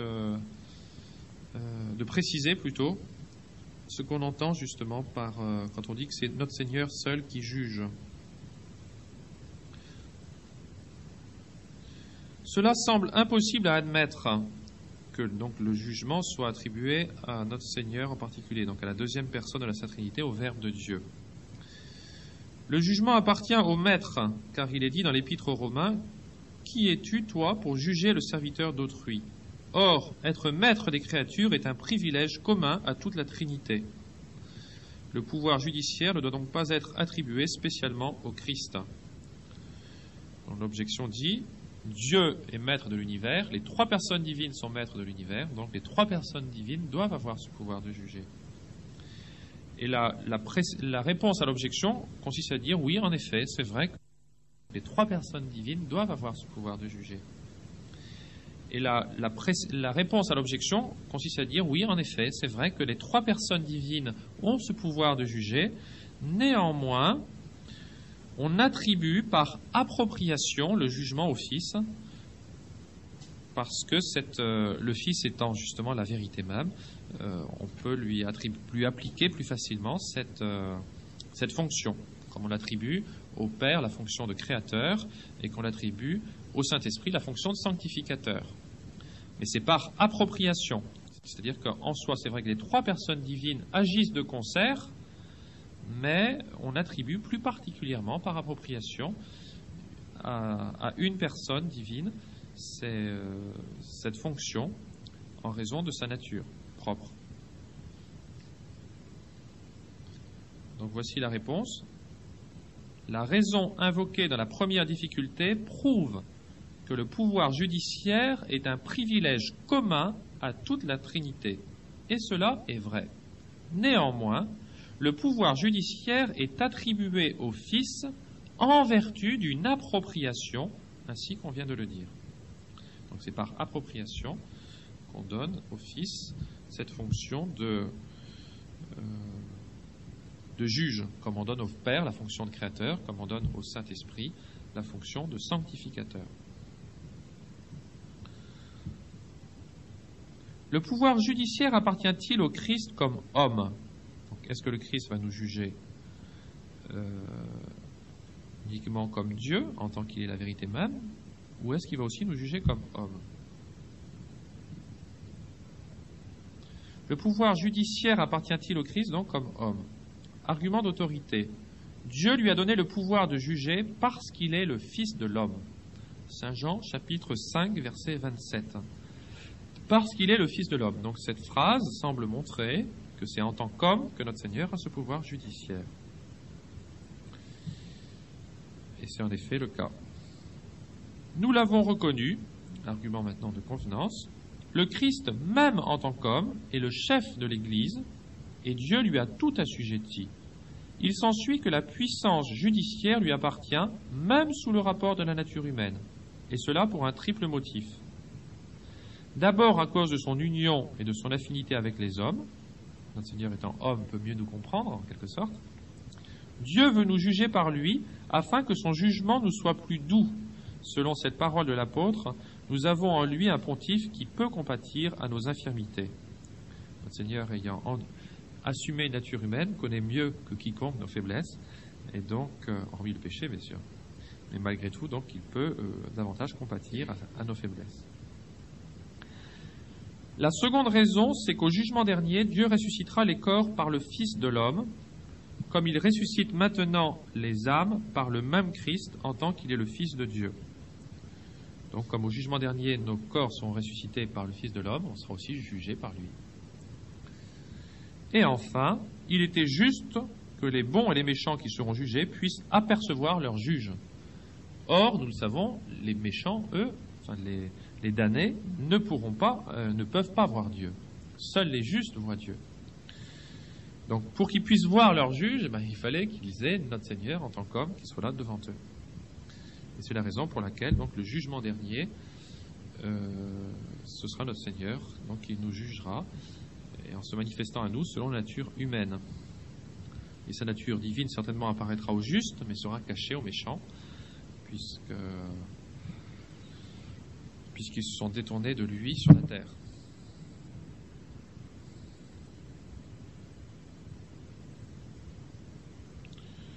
Speaker 1: de préciser plutôt, ce qu'on entend justement quand on dit que c'est notre Seigneur seul qui juge. Cela semble impossible à admettre que donc le jugement soit attribué à notre Seigneur en particulier, donc à la deuxième personne de la Sainte Trinité, au Verbe de Dieu. Le jugement appartient au Maître, car il est dit dans l'Épître aux Romains « Qui es-tu, toi, pour juger le serviteur d'autrui ?» Or, être maître des créatures est un privilège commun à toute la Trinité. Le pouvoir judiciaire ne doit donc pas être attribué spécialement au Christ. Donc, l'objection dit « Dieu est maître de l'univers, les trois personnes divines sont maîtres de l'univers, donc les trois personnes divines doivent avoir ce pouvoir de juger. » Et la réponse à l'objection consiste à dire « Oui, en effet, c'est vrai que les trois personnes divines doivent avoir ce pouvoir de juger. » Et la réponse à l'objection consiste à dire « Oui, en effet, c'est vrai que les trois personnes divines ont ce pouvoir de juger. Néanmoins, on attribue par appropriation le jugement au Fils, parce que le Fils étant justement la vérité même, on peut lui appliquer plus facilement cette fonction, comme on l'attribue au Père la fonction de créateur et qu'on l'attribue au Saint-Esprit la fonction de sanctificateur. Mais c'est par appropriation, c'est-à-dire qu'en soi, c'est vrai que les trois personnes divines agissent de concert, mais on attribue plus particulièrement par appropriation à une personne divine cette fonction en raison de sa nature propre. Donc voici la réponse. La raison invoquée dans la première difficulté prouve que le pouvoir judiciaire est un privilège commun à toute la Trinité. Et cela est vrai. Néanmoins, le pouvoir judiciaire est attribué au Fils en vertu d'une appropriation, ainsi qu'on vient de le dire. Donc c'est par appropriation qu'on donne au Fils cette fonction de juge, comme on donne au Père la fonction de créateur, comme on donne au Saint-Esprit la fonction de sanctificateur. Le pouvoir judiciaire appartient-il au Christ comme homme ? Donc, est-ce que le Christ va nous juger uniquement comme Dieu, en tant qu'il est la vérité même, ou est-ce qu'il va aussi nous juger comme homme ? Le pouvoir judiciaire appartient-il au Christ donc comme homme ? Argument d'autorité. Dieu lui a donné le pouvoir de juger parce qu'il est le Fils de l'homme. Saint Jean, chapitre 5, verset 27. Parce qu'il est le Fils de l'homme. Donc cette phrase semble montrer que c'est en tant qu'homme que notre Seigneur a ce pouvoir judiciaire. Et c'est en effet le cas. Nous l'avons reconnu, argument maintenant de convenance, le Christ, même en tant qu'homme, est le chef de l'Église, et Dieu lui a tout assujetti. Il s'ensuit que la puissance judiciaire lui appartient, même sous le rapport de la nature humaine, et cela pour un triple motif. D'abord à cause de son union et de son affinité avec les hommes, notre Seigneur étant homme peut mieux nous comprendre en quelque sorte. Dieu veut nous juger par lui, afin que son jugement nous soit plus doux. Selon cette parole de l'apôtre, nous avons en lui un pontife qui peut compatir à nos infirmités. Notre Seigneur ayant assumé une nature humaine, connaît mieux que quiconque nos faiblesses, et donc, hormis le péché bien sûr, mais malgré tout, donc, il peut davantage compatir à nos faiblesses. La seconde raison, c'est qu'au jugement dernier, Dieu ressuscitera les corps par le Fils de l'homme, comme il ressuscite maintenant les âmes par le même Christ en tant qu'il est le Fils de Dieu. Donc, comme au jugement dernier, nos corps sont ressuscités par le Fils de l'homme, on sera aussi jugé par lui. Et enfin, il était juste que les bons et les méchants qui seront jugés puissent apercevoir leur juge. Or, nous le savons, les méchants, eux, enfin les damnés, ne peuvent pas voir Dieu. Seuls les justes voient Dieu. Donc, pour qu'ils puissent voir leur juge, il fallait qu'ils aient notre Seigneur en tant qu'homme qui soit là devant eux. Et c'est la raison pour laquelle, donc, le jugement dernier, ce sera notre Seigneur, donc il nous jugera, et en se manifestant à nous selon la nature humaine. Et sa nature divine certainement apparaîtra aux justes, mais sera cachée aux méchants, puisqu'ils se sont détournés de lui sur la terre.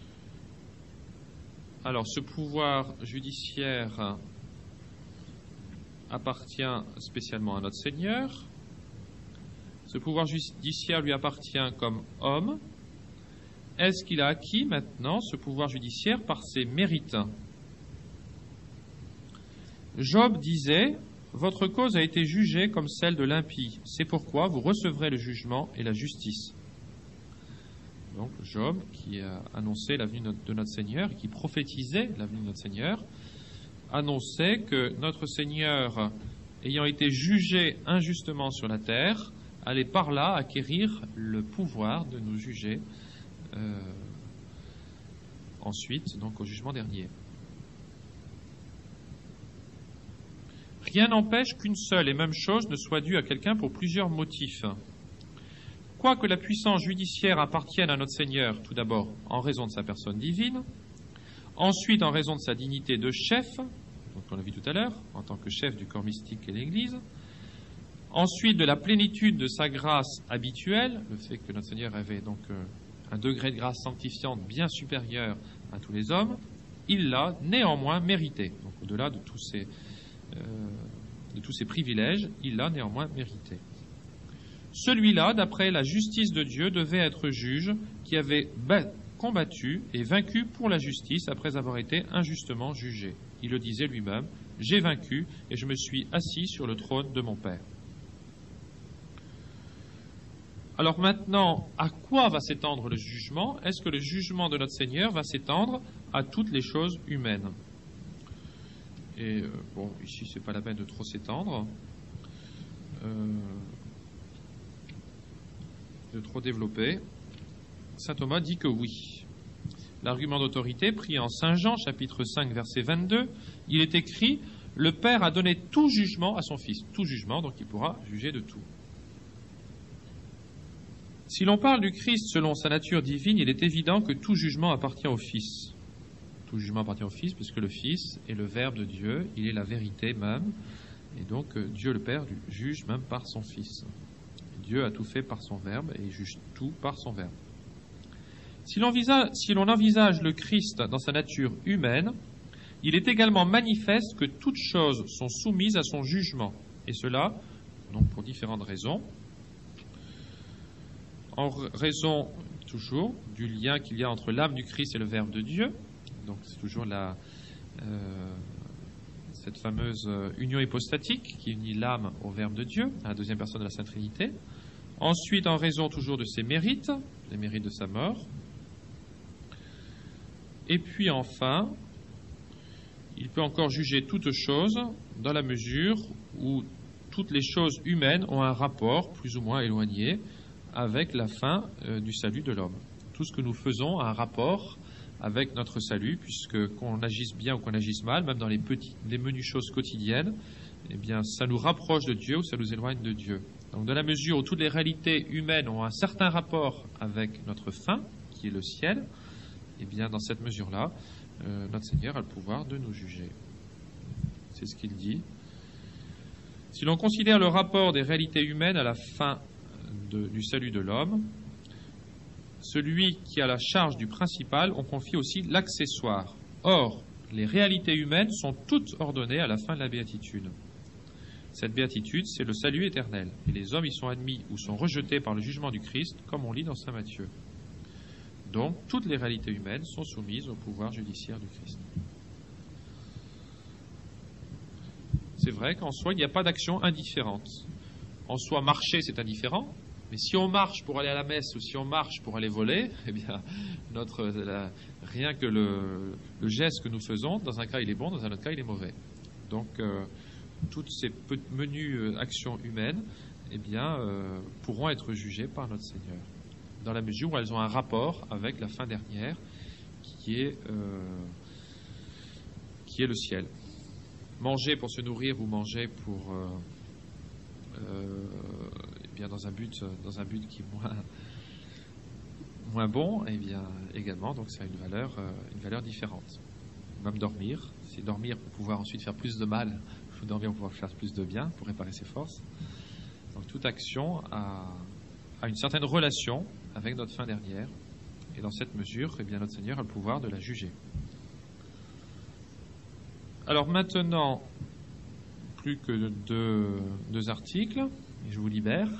Speaker 1: Alors, ce pouvoir judiciaire appartient spécialement à notre Seigneur. Ce pouvoir judiciaire lui appartient comme homme. Est-ce qu'il a acquis maintenant ce pouvoir judiciaire par ses mérites? Job disait « Votre cause a été jugée comme celle de l'impie. C'est pourquoi vous recevrez le jugement et la justice. » Donc Job, qui a annoncé l'avenue de notre Seigneur, qui prophétisait l'avenue de notre Seigneur, annonçait que notre Seigneur, ayant été jugé injustement sur la terre, allait par là acquérir le pouvoir de nous juger ensuite, donc au jugement dernier. Rien n'empêche qu'une seule et même chose ne soit due à quelqu'un pour plusieurs motifs. Quoique la puissance judiciaire appartienne à notre Seigneur, tout d'abord en raison de sa personne divine, ensuite en raison de sa dignité de chef, donc on l'a vu tout à l'heure, en tant que chef du corps mystique qu'est l'Église, ensuite de la plénitude de sa grâce habituelle, le fait que notre Seigneur avait donc un degré de grâce sanctifiante bien supérieur à tous les hommes, il l'a néanmoins mérité. Donc au-delà de tous ces privilèges, il l'a néanmoins mérité. Celui-là, d'après la justice de Dieu, devait être juge qui avait combattu et vaincu pour la justice après avoir été injustement jugé. Il le disait lui-même, « J'ai vaincu et je me suis assis sur le trône de mon Père. » Alors maintenant, à quoi va s'étendre le jugement? Est-ce que le jugement de notre Seigneur va s'étendre à toutes les choses humaines? Et bon, ici, c'est pas la peine de trop s'étendre, de trop développer. Saint Thomas dit que oui. L'argument d'autorité pris en Saint Jean, chapitre 5, verset 22, il est écrit « Le Père a donné tout jugement à son Fils ». Tout jugement, donc il pourra juger de tout. Si l'on parle du Christ selon sa nature divine, il est évident que tout jugement appartient au Fils. Tout jugement appartient au Fils, puisque le Fils est le Verbe de Dieu, il est la vérité même, et donc Dieu le Père juge même par son Fils. Dieu a tout fait par son Verbe, et il juge tout par son Verbe. Si l'on envisage le Christ dans sa nature humaine, il est également manifeste que toutes choses sont soumises à son jugement, et cela, donc pour différentes raisons. En raison, toujours, du lien qu'il y a entre l'âme du Christ et le Verbe de Dieu. Donc c'est toujours cette fameuse union hypostatique qui unit l'âme au Verbe de Dieu, à la deuxième personne de la Sainte Trinité. Ensuite, en raison toujours de ses mérites, les mérites de sa mort. Et puis enfin, il peut encore juger toutes choses dans la mesure où toutes les choses humaines ont un rapport plus ou moins éloigné avec la fin du salut de l'homme. Tout ce que nous faisons a un rapport avec notre salut, puisque qu'on agisse bien ou qu'on agisse mal, même dans les menues choses quotidiennes, eh bien, ça nous rapproche de Dieu ou ça nous éloigne de Dieu. Donc, dans la mesure où toutes les réalités humaines ont un certain rapport avec notre fin, qui est le ciel, eh bien, dans cette mesure-là, notre Seigneur a le pouvoir de nous juger. C'est ce qu'il dit. Si l'on considère le rapport des réalités humaines à la fin du salut de l'homme, celui qui a la charge du principal, on confie aussi l'accessoire. Or, les réalités humaines sont toutes ordonnées à la fin de la béatitude. Cette béatitude, c'est le salut éternel. Et les hommes y sont admis ou sont rejetés par le jugement du Christ, comme on lit dans saint Matthieu. Donc, toutes les réalités humaines sont soumises au pouvoir judiciaire du Christ. C'est vrai qu'en soi, il n'y a pas d'action indifférente. En soi, marcher, c'est indifférent. Mais si on marche pour aller à la messe ou si on marche pour aller voler, eh bien, rien que le geste que nous faisons, dans un cas il est bon, dans un autre cas il est mauvais. Donc, toutes ces menues actions humaines, eh bien, pourront être jugées par notre Seigneur, dans la mesure où elles ont un rapport avec la fin dernière, qui est le ciel. Manger pour se nourrir ou manger pour bien dans un but qui est moins bon, et bien également, donc ça a une valeur différente. Même dormir, c'est dormir pour pouvoir ensuite faire plus de mal, ou dormir pour pouvoir faire plus de bien, pour réparer ses forces. Donc toute action a une certaine relation avec notre fin dernière, et dans cette mesure, eh bien notre Seigneur a le pouvoir de la juger. Alors maintenant, plus que deux articles, et je vous libère.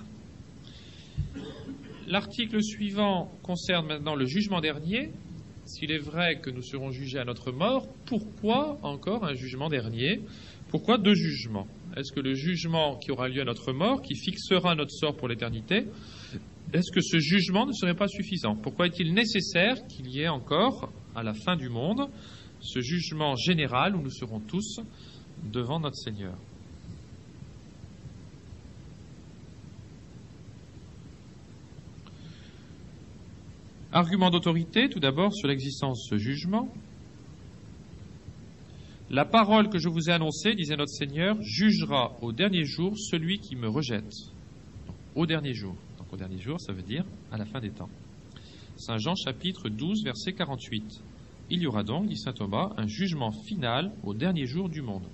Speaker 1: L'article suivant concerne maintenant le jugement dernier. S'il est vrai que nous serons jugés à notre mort, pourquoi encore un jugement dernier? Pourquoi deux jugements? Est-ce que le jugement qui aura lieu à notre mort, qui fixera notre sort pour l'éternité, est-ce que ce jugement ne serait pas suffisant? Pourquoi est-il nécessaire qu'il y ait encore, à la fin du monde, ce jugement général où nous serons tous devant notre Seigneur? Argument d'autorité, tout d'abord, sur l'existence de ce jugement. La parole que je vous ai annoncée, disait notre Seigneur, jugera au dernier jour celui qui me rejette. Au dernier jour. Donc au dernier jour, ça veut dire à la fin des temps. Saint Jean chapitre 12, verset 48. Il y aura donc, dit saint Thomas, un jugement final au dernier jour du monde.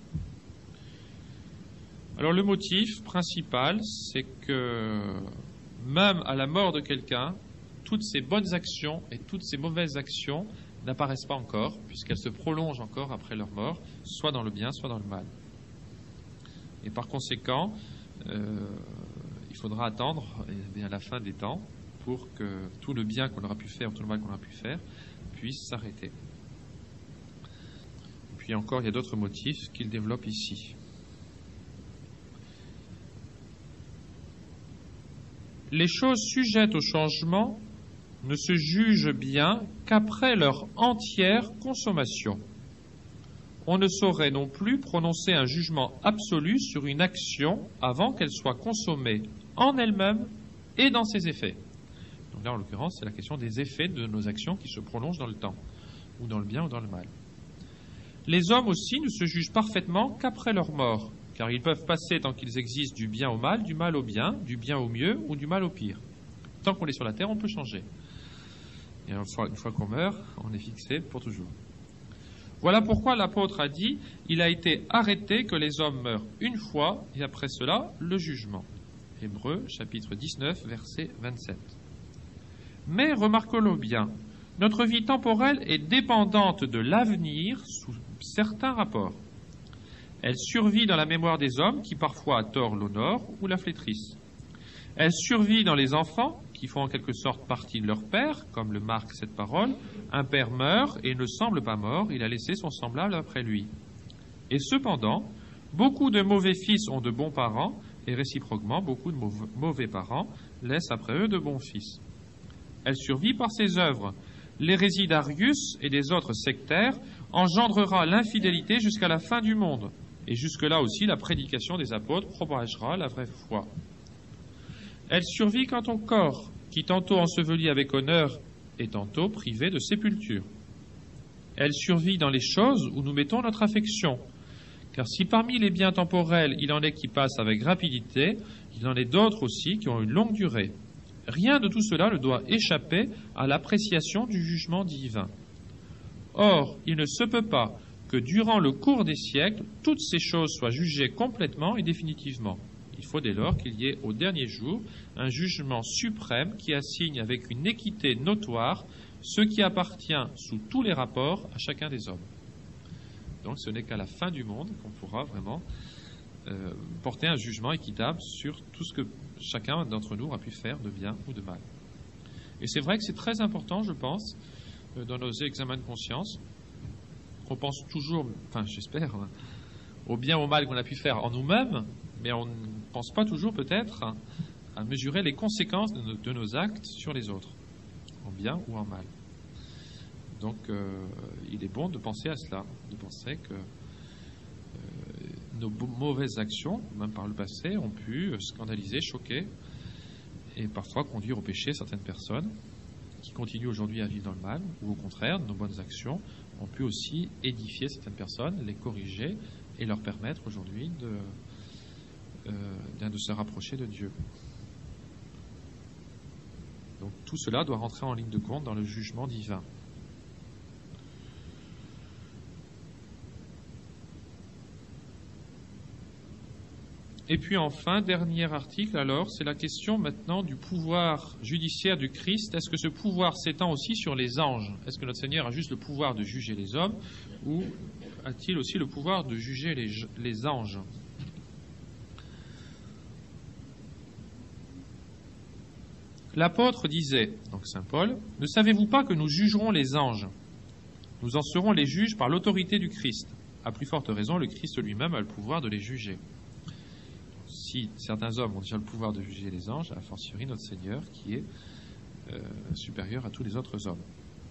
Speaker 1: Alors le motif principal, c'est que même à la mort de quelqu'un, toutes ces bonnes actions et toutes ces mauvaises actions n'apparaissent pas encore, puisqu'elles se prolongent encore après leur mort, soit dans le bien, soit dans le mal. Et par conséquent, il faudra attendre à la fin des temps pour que tout le bien qu'on aura pu faire, tout le mal qu'on aura pu faire, puisse s'arrêter. Et puis encore, il y a d'autres motifs qu'il développe ici. Les choses sujettes au changement ne se jugent bien qu'après leur entière consommation. On ne saurait non plus prononcer un jugement absolu sur une action avant qu'elle soit consommée en elle-même et dans ses effets. Donc là, en l'occurrence, c'est la question des effets de nos actions qui se prolongent dans le temps, ou dans le bien ou dans le mal. Les hommes aussi ne se jugent parfaitement qu'après leur mort, car ils peuvent passer tant qu'ils existent du bien au bien au mieux ou du mal au pire. Tant qu'on est sur la terre, on peut changer. Et une fois qu'on meurt, on est fixé pour toujours. Voilà pourquoi l'apôtre a dit « Il a été arrêté que les hommes meurent une fois, et après cela, le jugement ». Hébreux, chapitre 19, verset 27. Mais remarquons-le bien, notre vie temporelle est dépendante de l'avenir sous certains rapports. Elle survit dans la mémoire des hommes qui parfois à tort l'honorent ou la flétrissent. Elle survit dans les enfants qui font en quelque sorte partie de leur père, comme le marque cette parole. Un père meurt et ne semble pas mort, il a laissé son semblable après lui. Et cependant, beaucoup de mauvais fils ont de bons parents, et réciproquement, beaucoup de mauvais parents laissent après eux de bons fils. Elle survit par ses œuvres. L'hérésie d'Arius et des autres sectaires engendrera l'infidélité jusqu'à la fin du monde. Et jusque-là aussi, la prédication des apôtres propagera la vraie foi. Elle survit quant au corps, qui tantôt enseveli avec honneur et tantôt privé de sépulture. Elle survit dans les choses où nous mettons notre affection, car si parmi les biens temporels il en est qui passent avec rapidité, il en est d'autres aussi qui ont une longue durée. Rien de tout cela ne doit échapper à l'appréciation du jugement divin. Or, il ne se peut pas que durant le cours des siècles, toutes ces choses soient jugées complètement et définitivement. Il faut dès lors qu'il y ait au dernier jour un jugement suprême qui assigne avec une équité notoire ce qui appartient sous tous les rapports à chacun des hommes. Donc ce n'est qu'à la fin du monde qu'on pourra vraiment porter un jugement équitable sur tout ce que chacun d'entre nous aura pu faire de bien ou de mal. Et c'est vrai que c'est très important, je pense, dans nos examens de conscience, qu'on pense toujours, enfin j'espère, au bien ou au mal qu'on a pu faire en nous-mêmes, mais on ne pense pas toujours peut-être à mesurer les conséquences de nos actes sur les autres, en bien ou en mal. Donc il est bon de penser à cela, de penser que nos mauvaises actions, même par le passé, ont pu scandaliser, choquer et parfois conduire au péché certaines personnes qui continuent aujourd'hui à vivre dans le mal, ou au contraire, nos bonnes actions ont pu aussi édifier certaines personnes, les corriger et leur permettre aujourd'hui de se rapprocher de Dieu. Donc tout cela doit rentrer en ligne de compte dans le jugement divin. Et puis enfin, dernier article, alors, c'est la question maintenant du pouvoir judiciaire du Christ. Est-ce que ce pouvoir s'étend aussi sur les anges? Est-ce que notre Seigneur a juste le pouvoir de juger les hommes, ou a-t-il aussi le pouvoir de juger les anges? L'apôtre disait, donc saint Paul, « Ne savez-vous pas que nous jugerons les anges? Nous en serons les juges par l'autorité du Christ. À plus forte raison, le Christ lui-même a le pouvoir de les juger. » Si certains hommes ont déjà le pouvoir de juger les anges, a fortiori notre Seigneur qui est supérieur à tous les autres hommes.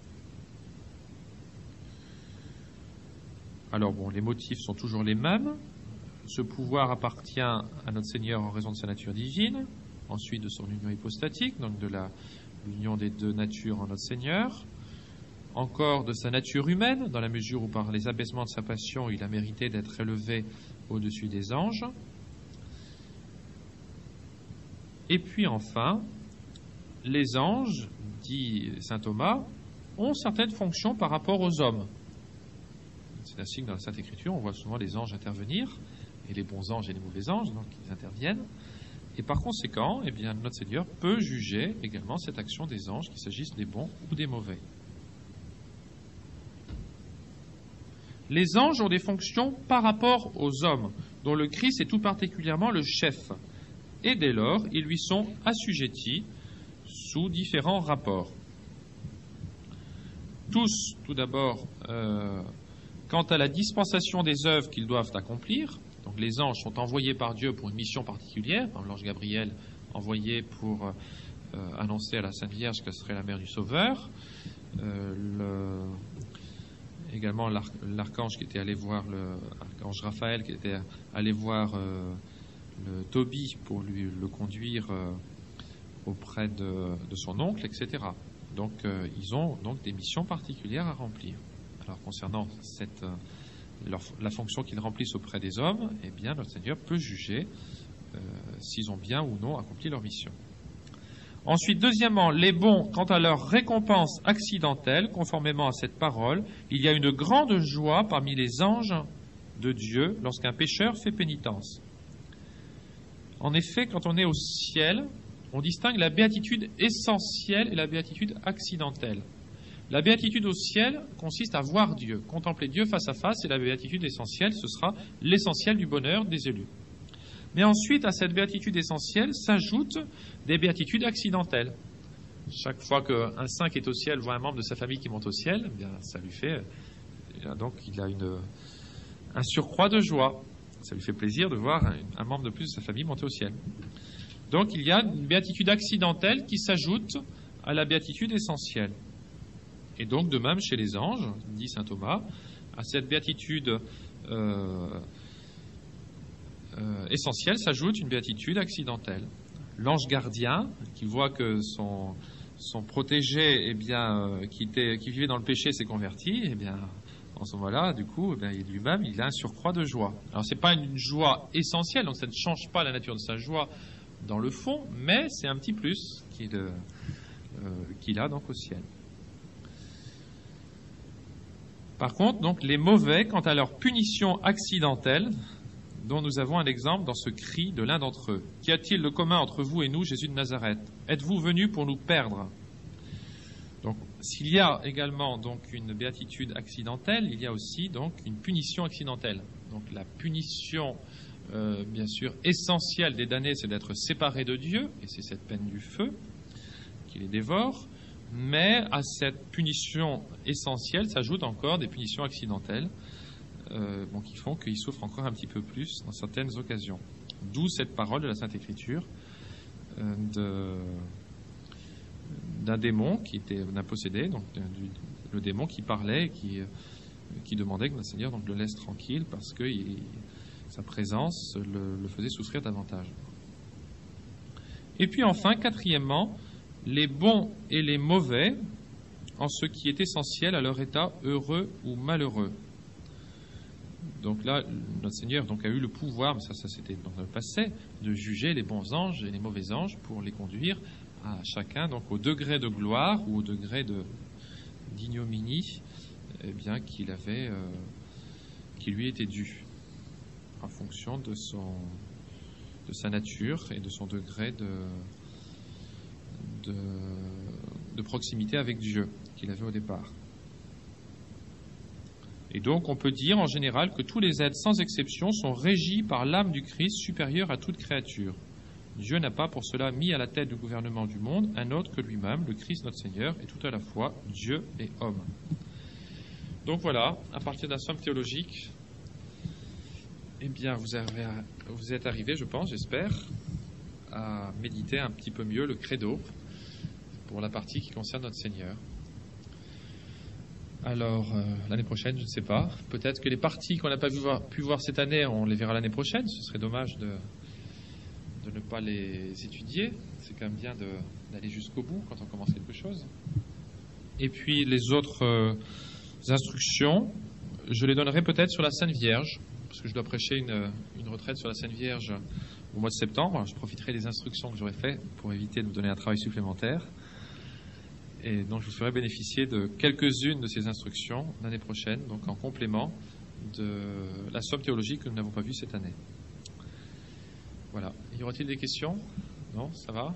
Speaker 1: Alors bon, les motifs sont toujours les mêmes. Ce pouvoir appartient à notre Seigneur en raison de sa nature divine, ensuite de son union hypostatique, donc de l'union des deux natures en notre Seigneur, encore de sa nature humaine, dans la mesure où par les abaissements de sa passion, il a mérité d'être élevé au-dessus des anges. Et puis enfin, les anges, dit saint Thomas, ont certaines fonctions par rapport aux hommes. C'est ainsi que dans la Sainte Écriture, on voit souvent les anges intervenir, et les bons anges et les mauvais anges, donc ils interviennent. Et par conséquent, eh bien, notre Seigneur peut juger également cette action des anges, qu'il s'agisse des bons ou des mauvais. Les anges ont des fonctions par rapport aux hommes, dont le Christ est tout particulièrement le chef. Et dès lors, ils lui sont assujettis sous différents rapports. Tous, tout d'abord, quant à la dispensation des œuvres qu'ils doivent accomplir, donc les anges sont envoyés par Dieu pour une mission particulière, par l'ange Gabriel envoyé pour annoncer à la Sainte Vierge qu'elle serait la mère du Sauveur, également l'archange qui était allé voir l'archange Raphaël qui était allé voir le Tobie pour le conduire auprès de son oncle, etc. Donc ils ont donc des missions particulières à remplir. Alors concernant la fonction qu'ils remplissent auprès des hommes, eh bien notre Seigneur peut juger s'ils ont bien ou non accompli leur mission. Ensuite, deuxièmement, les bons, quant à leur récompense accidentelle, conformément à cette parole, il y a une grande joie parmi les anges de Dieu lorsqu'un pécheur fait pénitence. En effet, quand on est au ciel, on distingue la béatitude essentielle et la béatitude accidentelle. La béatitude au ciel consiste à voir Dieu, contempler Dieu face à face, et la béatitude essentielle, ce sera l'essentiel du bonheur des élus. Mais ensuite, à cette béatitude essentielle s'ajoutent des béatitudes accidentelles. Chaque fois qu'un saint qui est au ciel voit un membre de sa famille qui monte au ciel, eh bien, ça lui fait, donc il a un surcroît de joie. Ça lui fait plaisir de voir un membre de plus de sa famille monter au ciel. Donc il y a une béatitude accidentelle qui s'ajoute à la béatitude essentielle. Et donc de même chez les anges, dit saint Thomas, à cette béatitude essentielle s'ajoute une béatitude accidentelle. L'ange gardien, qui voit que son protégé, eh bien, qui vivait dans le péché, s'est converti, eh bien, en ce moment-là, du coup, eh bien, lui-même, il a un surcroît de joie. Alors, c'est pas une joie essentielle, donc ça ne change pas la nature de sa joie dans le fond, mais c'est un petit plus qu'il a donc au ciel. Par contre, donc, les mauvais, quant à leur punition accidentelle, dont nous avons un exemple dans ce cri de l'un d'entre eux. « Qu'y a-t-il de commun entre vous et nous, Jésus de Nazareth? Êtes-vous venu pour nous perdre ?» Donc, s'il y a également donc une béatitude accidentelle, il y a aussi donc une punition accidentelle. Donc, la punition, bien sûr, essentielle des damnés, c'est d'être séparés de Dieu, et c'est cette peine du feu qui les dévore. Mais à cette punition essentielle s'ajoutent encore des punitions accidentelles, qui font qu'ils souffrent encore un petit peu plus dans certaines occasions. D'où cette parole de la Sainte Écriture d'un démon d'un possédé, donc le démon qui parlait et qui demandait que notre Seigneur donc, le laisse tranquille parce que sa présence le faisait souffrir davantage. Et puis enfin, quatrièmement, les bons et les mauvais en ce qui est essentiel à leur état heureux ou malheureux. Donc là, notre Seigneur donc, a eu le pouvoir, mais ça c'était dans le passé, de juger les bons anges et les mauvais anges pour les conduire à chacun donc, au degré de gloire ou au degré d'ignominie qui lui était dû en fonction de sa nature et de son degré de proximité avec Dieu qu'il avait au départ. Et donc, on peut dire en général que tous les êtres, sans exception, sont régis par l'âme du Christ supérieure à toute créature. Dieu n'a pas pour cela mis à la tête du gouvernement du monde un autre que lui-même, le Christ notre Seigneur, et tout à la fois Dieu et homme. Donc voilà, à partir de la somme théologique, eh bien vous êtes arrivés, je pense, j'espère, à méditer un petit peu mieux le credo pour la partie qui concerne notre Seigneur. Alors, l'année prochaine, je ne sais pas. Peut-être que les parties qu'on n'a pas pu voir cette année, on les verra l'année prochaine. Ce serait dommage de ne pas les étudier. C'est quand même bien d'aller jusqu'au bout quand on commence quelque chose. Et puis, les autres instructions, je les donnerai peut-être sur la Sainte Vierge, parce que je dois prêcher une retraite sur la Sainte Vierge au mois de septembre. Je profiterai des instructions que j'aurai faites pour éviter de vous donner un travail supplémentaire. Et donc, je vous ferai bénéficier de quelques-unes de ces instructions l'année prochaine, donc en complément de la somme théologique que nous n'avons pas vue cette année. Voilà. Y aura-t-il des questions? Non, ça va?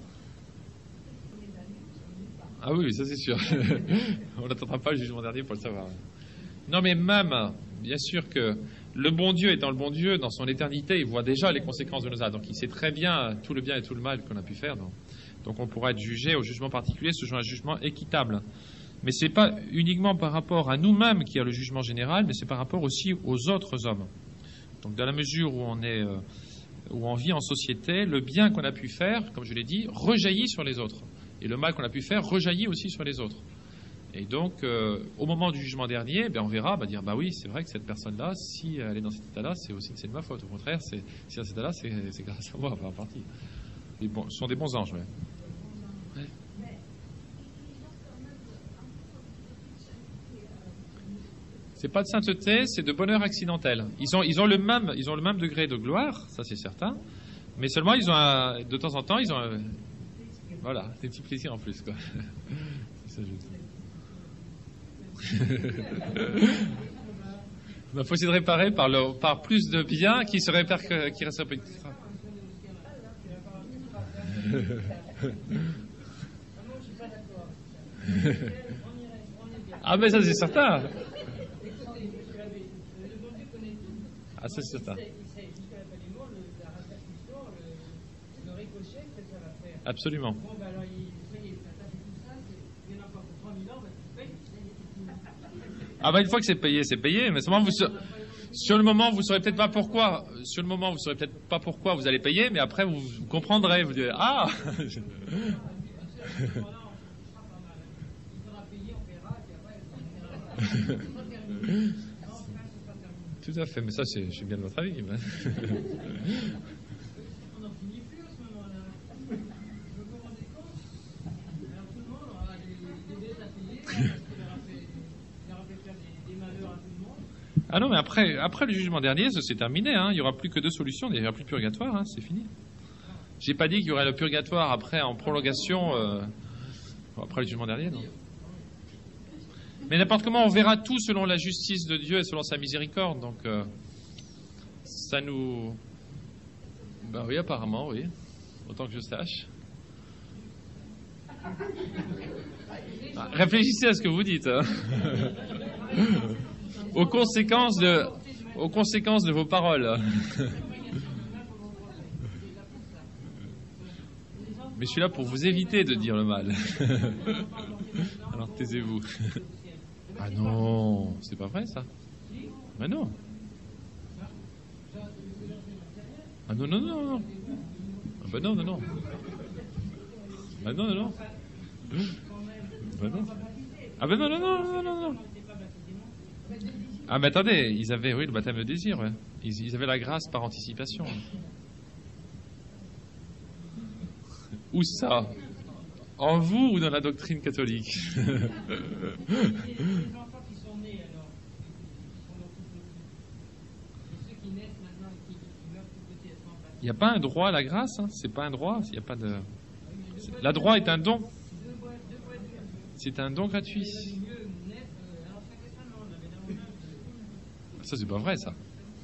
Speaker 1: Ah oui, ça c'est sûr. On n'attendra pas le jugement dernier pour le savoir. Non, mais même, bien sûr que le bon Dieu étant le bon Dieu, dans son éternité, il voit déjà les conséquences de nos actes. Donc, il sait très bien tout le bien et tout le mal qu'on a pu faire. Donc on pourra être jugé au jugement particulier selon un jugement équitable. Mais ce n'est pas uniquement par rapport à nous-mêmes qu'il y a le jugement général, mais c'est par rapport aussi aux autres hommes. Donc dans la mesure où on vit en société, le bien qu'on a pu faire, comme je l'ai dit, rejaillit sur les autres. Et le mal qu'on a pu faire rejaillit aussi sur les autres. Et donc, au moment du jugement dernier, on verra, dire oui, c'est vrai que cette personne-là, si elle est dans cet état-là, c'est de ma faute. Au contraire, si elle est dans cet état-là, c'est grâce à moi, en partie. Ce sont des bons anges, ouais. C'est pas de sainteté, c'est de bonheur accidentel. Ils ont le même degré de gloire, ça c'est certain, mais seulement de temps en temps, ils ont voilà, des petits plaisirs en plus, quoi. Ça, il faut essayer de réparer par plus de bien qui se répercute, qui reste un peu. Ah mais ça c'est certain. Ah ça c'est certain. Absolument. Ah une fois que c'est payé, mais seulement sur le moment vous saurez peut-être pas pourquoi. Sur le moment vous saurez peut-être pas pourquoi vous allez payer, mais après vous comprendrez, vous direz ah. Tout à fait, mais ça c'est bien de votre avis. Ah non, mais après le jugement dernier, ça c'est terminé. Il n'y aura plus que deux solutions. Il n'y aura plus de purgatoire, c'est fini. J'ai pas dit qu'il y aurait le purgatoire après en prolongation après le jugement dernier, non. Mais n'importe comment, on verra tout selon la justice de Dieu et selon sa miséricorde. Donc, ça nous... oui, apparemment, oui. Autant que je sache. Réfléchissez à ce que vous dites. Aux conséquences de vos paroles. Mais je suis là pour vous éviter de dire le mal. Alors taisez-vous. Ah non, c'est pas vrai ça. Ben non. Ah non. Ah ben non. Ah non. Ben non. Ah ben non. Ah mais attendez, ils avaient le baptême de désir, ouais. Ils avaient la grâce par anticipation. Où ça? En vous ou dans la doctrine catholique? Il n'y a pas un droit à la grâce, c'est pas un droit, il y a pas de. La droit est un don. C'est un don gratuit. Ça, c'est pas vrai, ça.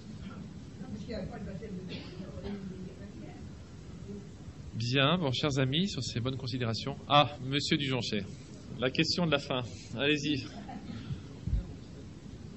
Speaker 1: Bien, chers amis, sur ces bonnes considérations. Ah, monsieur Dujonchet, la question de la fin. Allez-y.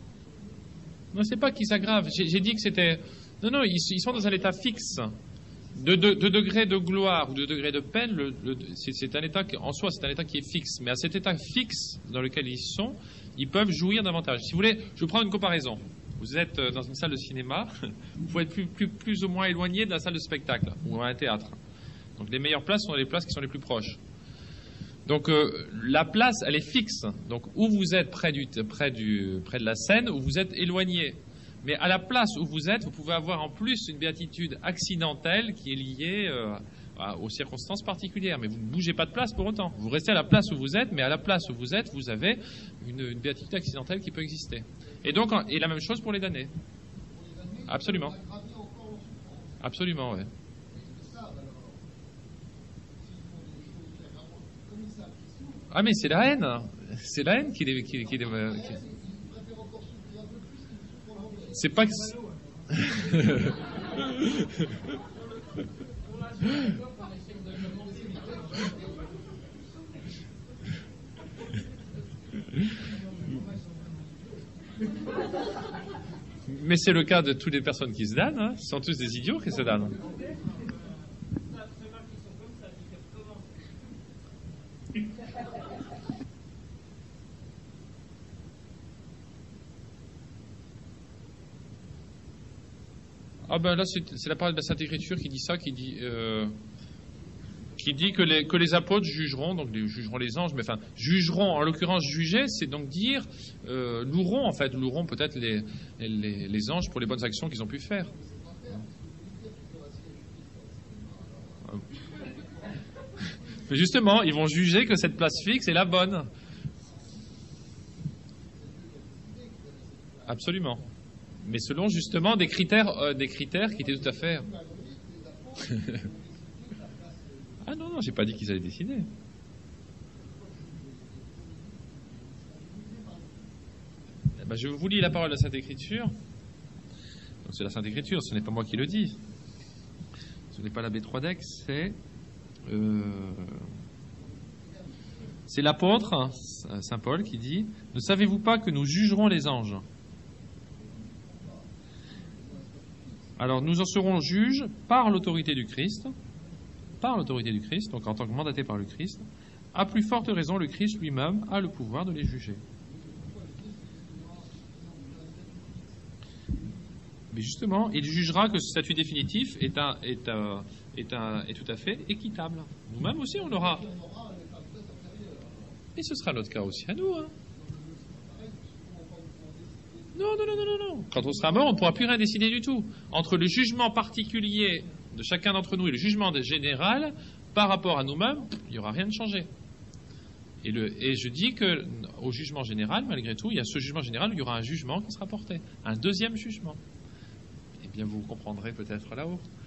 Speaker 1: Non, c'est pas qu'ils s'aggravent. J'ai dit que c'était... Non, ils sont dans un état fixe. De degré de gloire ou de degré de peine, c'est un état en soi, c'est un état qui est fixe. Mais à cet état fixe dans lequel ils sont, ils peuvent jouir davantage. Si vous voulez, je prends une comparaison. Vous êtes dans une salle de cinéma, vous pouvez être plus ou moins éloigné de la salle de spectacle ou un théâtre. Donc les meilleures places sont les places qui sont les plus proches. Donc la place, elle est fixe. Donc où vous êtes près de la scène, ou vous êtes éloigné. Mais à la place où vous êtes, vous pouvez avoir en plus une béatitude accidentelle qui est liée aux circonstances particulières. Mais vous ne bougez pas de place pour autant. Vous restez à la place où vous êtes, mais à la place où vous êtes, vous avez une béatitude accidentelle qui peut exister. Et donc, et la même chose pour les damnés. Absolument. Absolument, oui. Ah mais c'est la haine. C'est la haine qui c'est pas que... Mais c'est le cas de toutes les personnes qui se damnent, hein. Ce sont tous des idiots qui se damnent. Ah ben là c'est la parole de la Sainte Écriture qui dit ça, qui dit que les apôtres jugeront, donc jugeront les anges, mais enfin jugeront, en l'occurrence juger, c'est donc dire loueront peut-être les anges pour les bonnes actions qu'ils ont pu faire. Mais justement, ils vont juger que cette place fixe est la bonne. Absolument. Mais selon justement des critères qui étaient tout à fait... Ah non, j'ai pas dit qu'ils allaient décider. Ben, je vous lis la parole de la Sainte Écriture. Donc, c'est la Sainte Écriture, ce n'est pas moi qui le dis. Ce n'est pas l'abbé Troisdex, c'est l'apôtre, hein, Saint Paul, qui dit « Ne savez-vous pas que nous jugerons les anges ?» Alors, nous en serons juges par l'autorité du Christ, donc en tant que mandaté par le Christ. À plus forte raison, le Christ lui-même a le pouvoir de les juger. Mais justement, il jugera que ce statut définitif est tout à fait équitable. Nous-mêmes aussi, on l'aura. Et ce sera notre cas aussi à nous, hein. Non. Quand on sera mort, on ne pourra plus rien décider du tout. Entre le jugement particulier de chacun d'entre nous et le jugement général, par rapport à nous-mêmes, il n'y aura rien de changé. Et je dis qu'au jugement général, malgré tout, il y a ce jugement général où il y aura un jugement qui sera porté. Un deuxième jugement. Eh bien, vous comprendrez peut-être là-haut.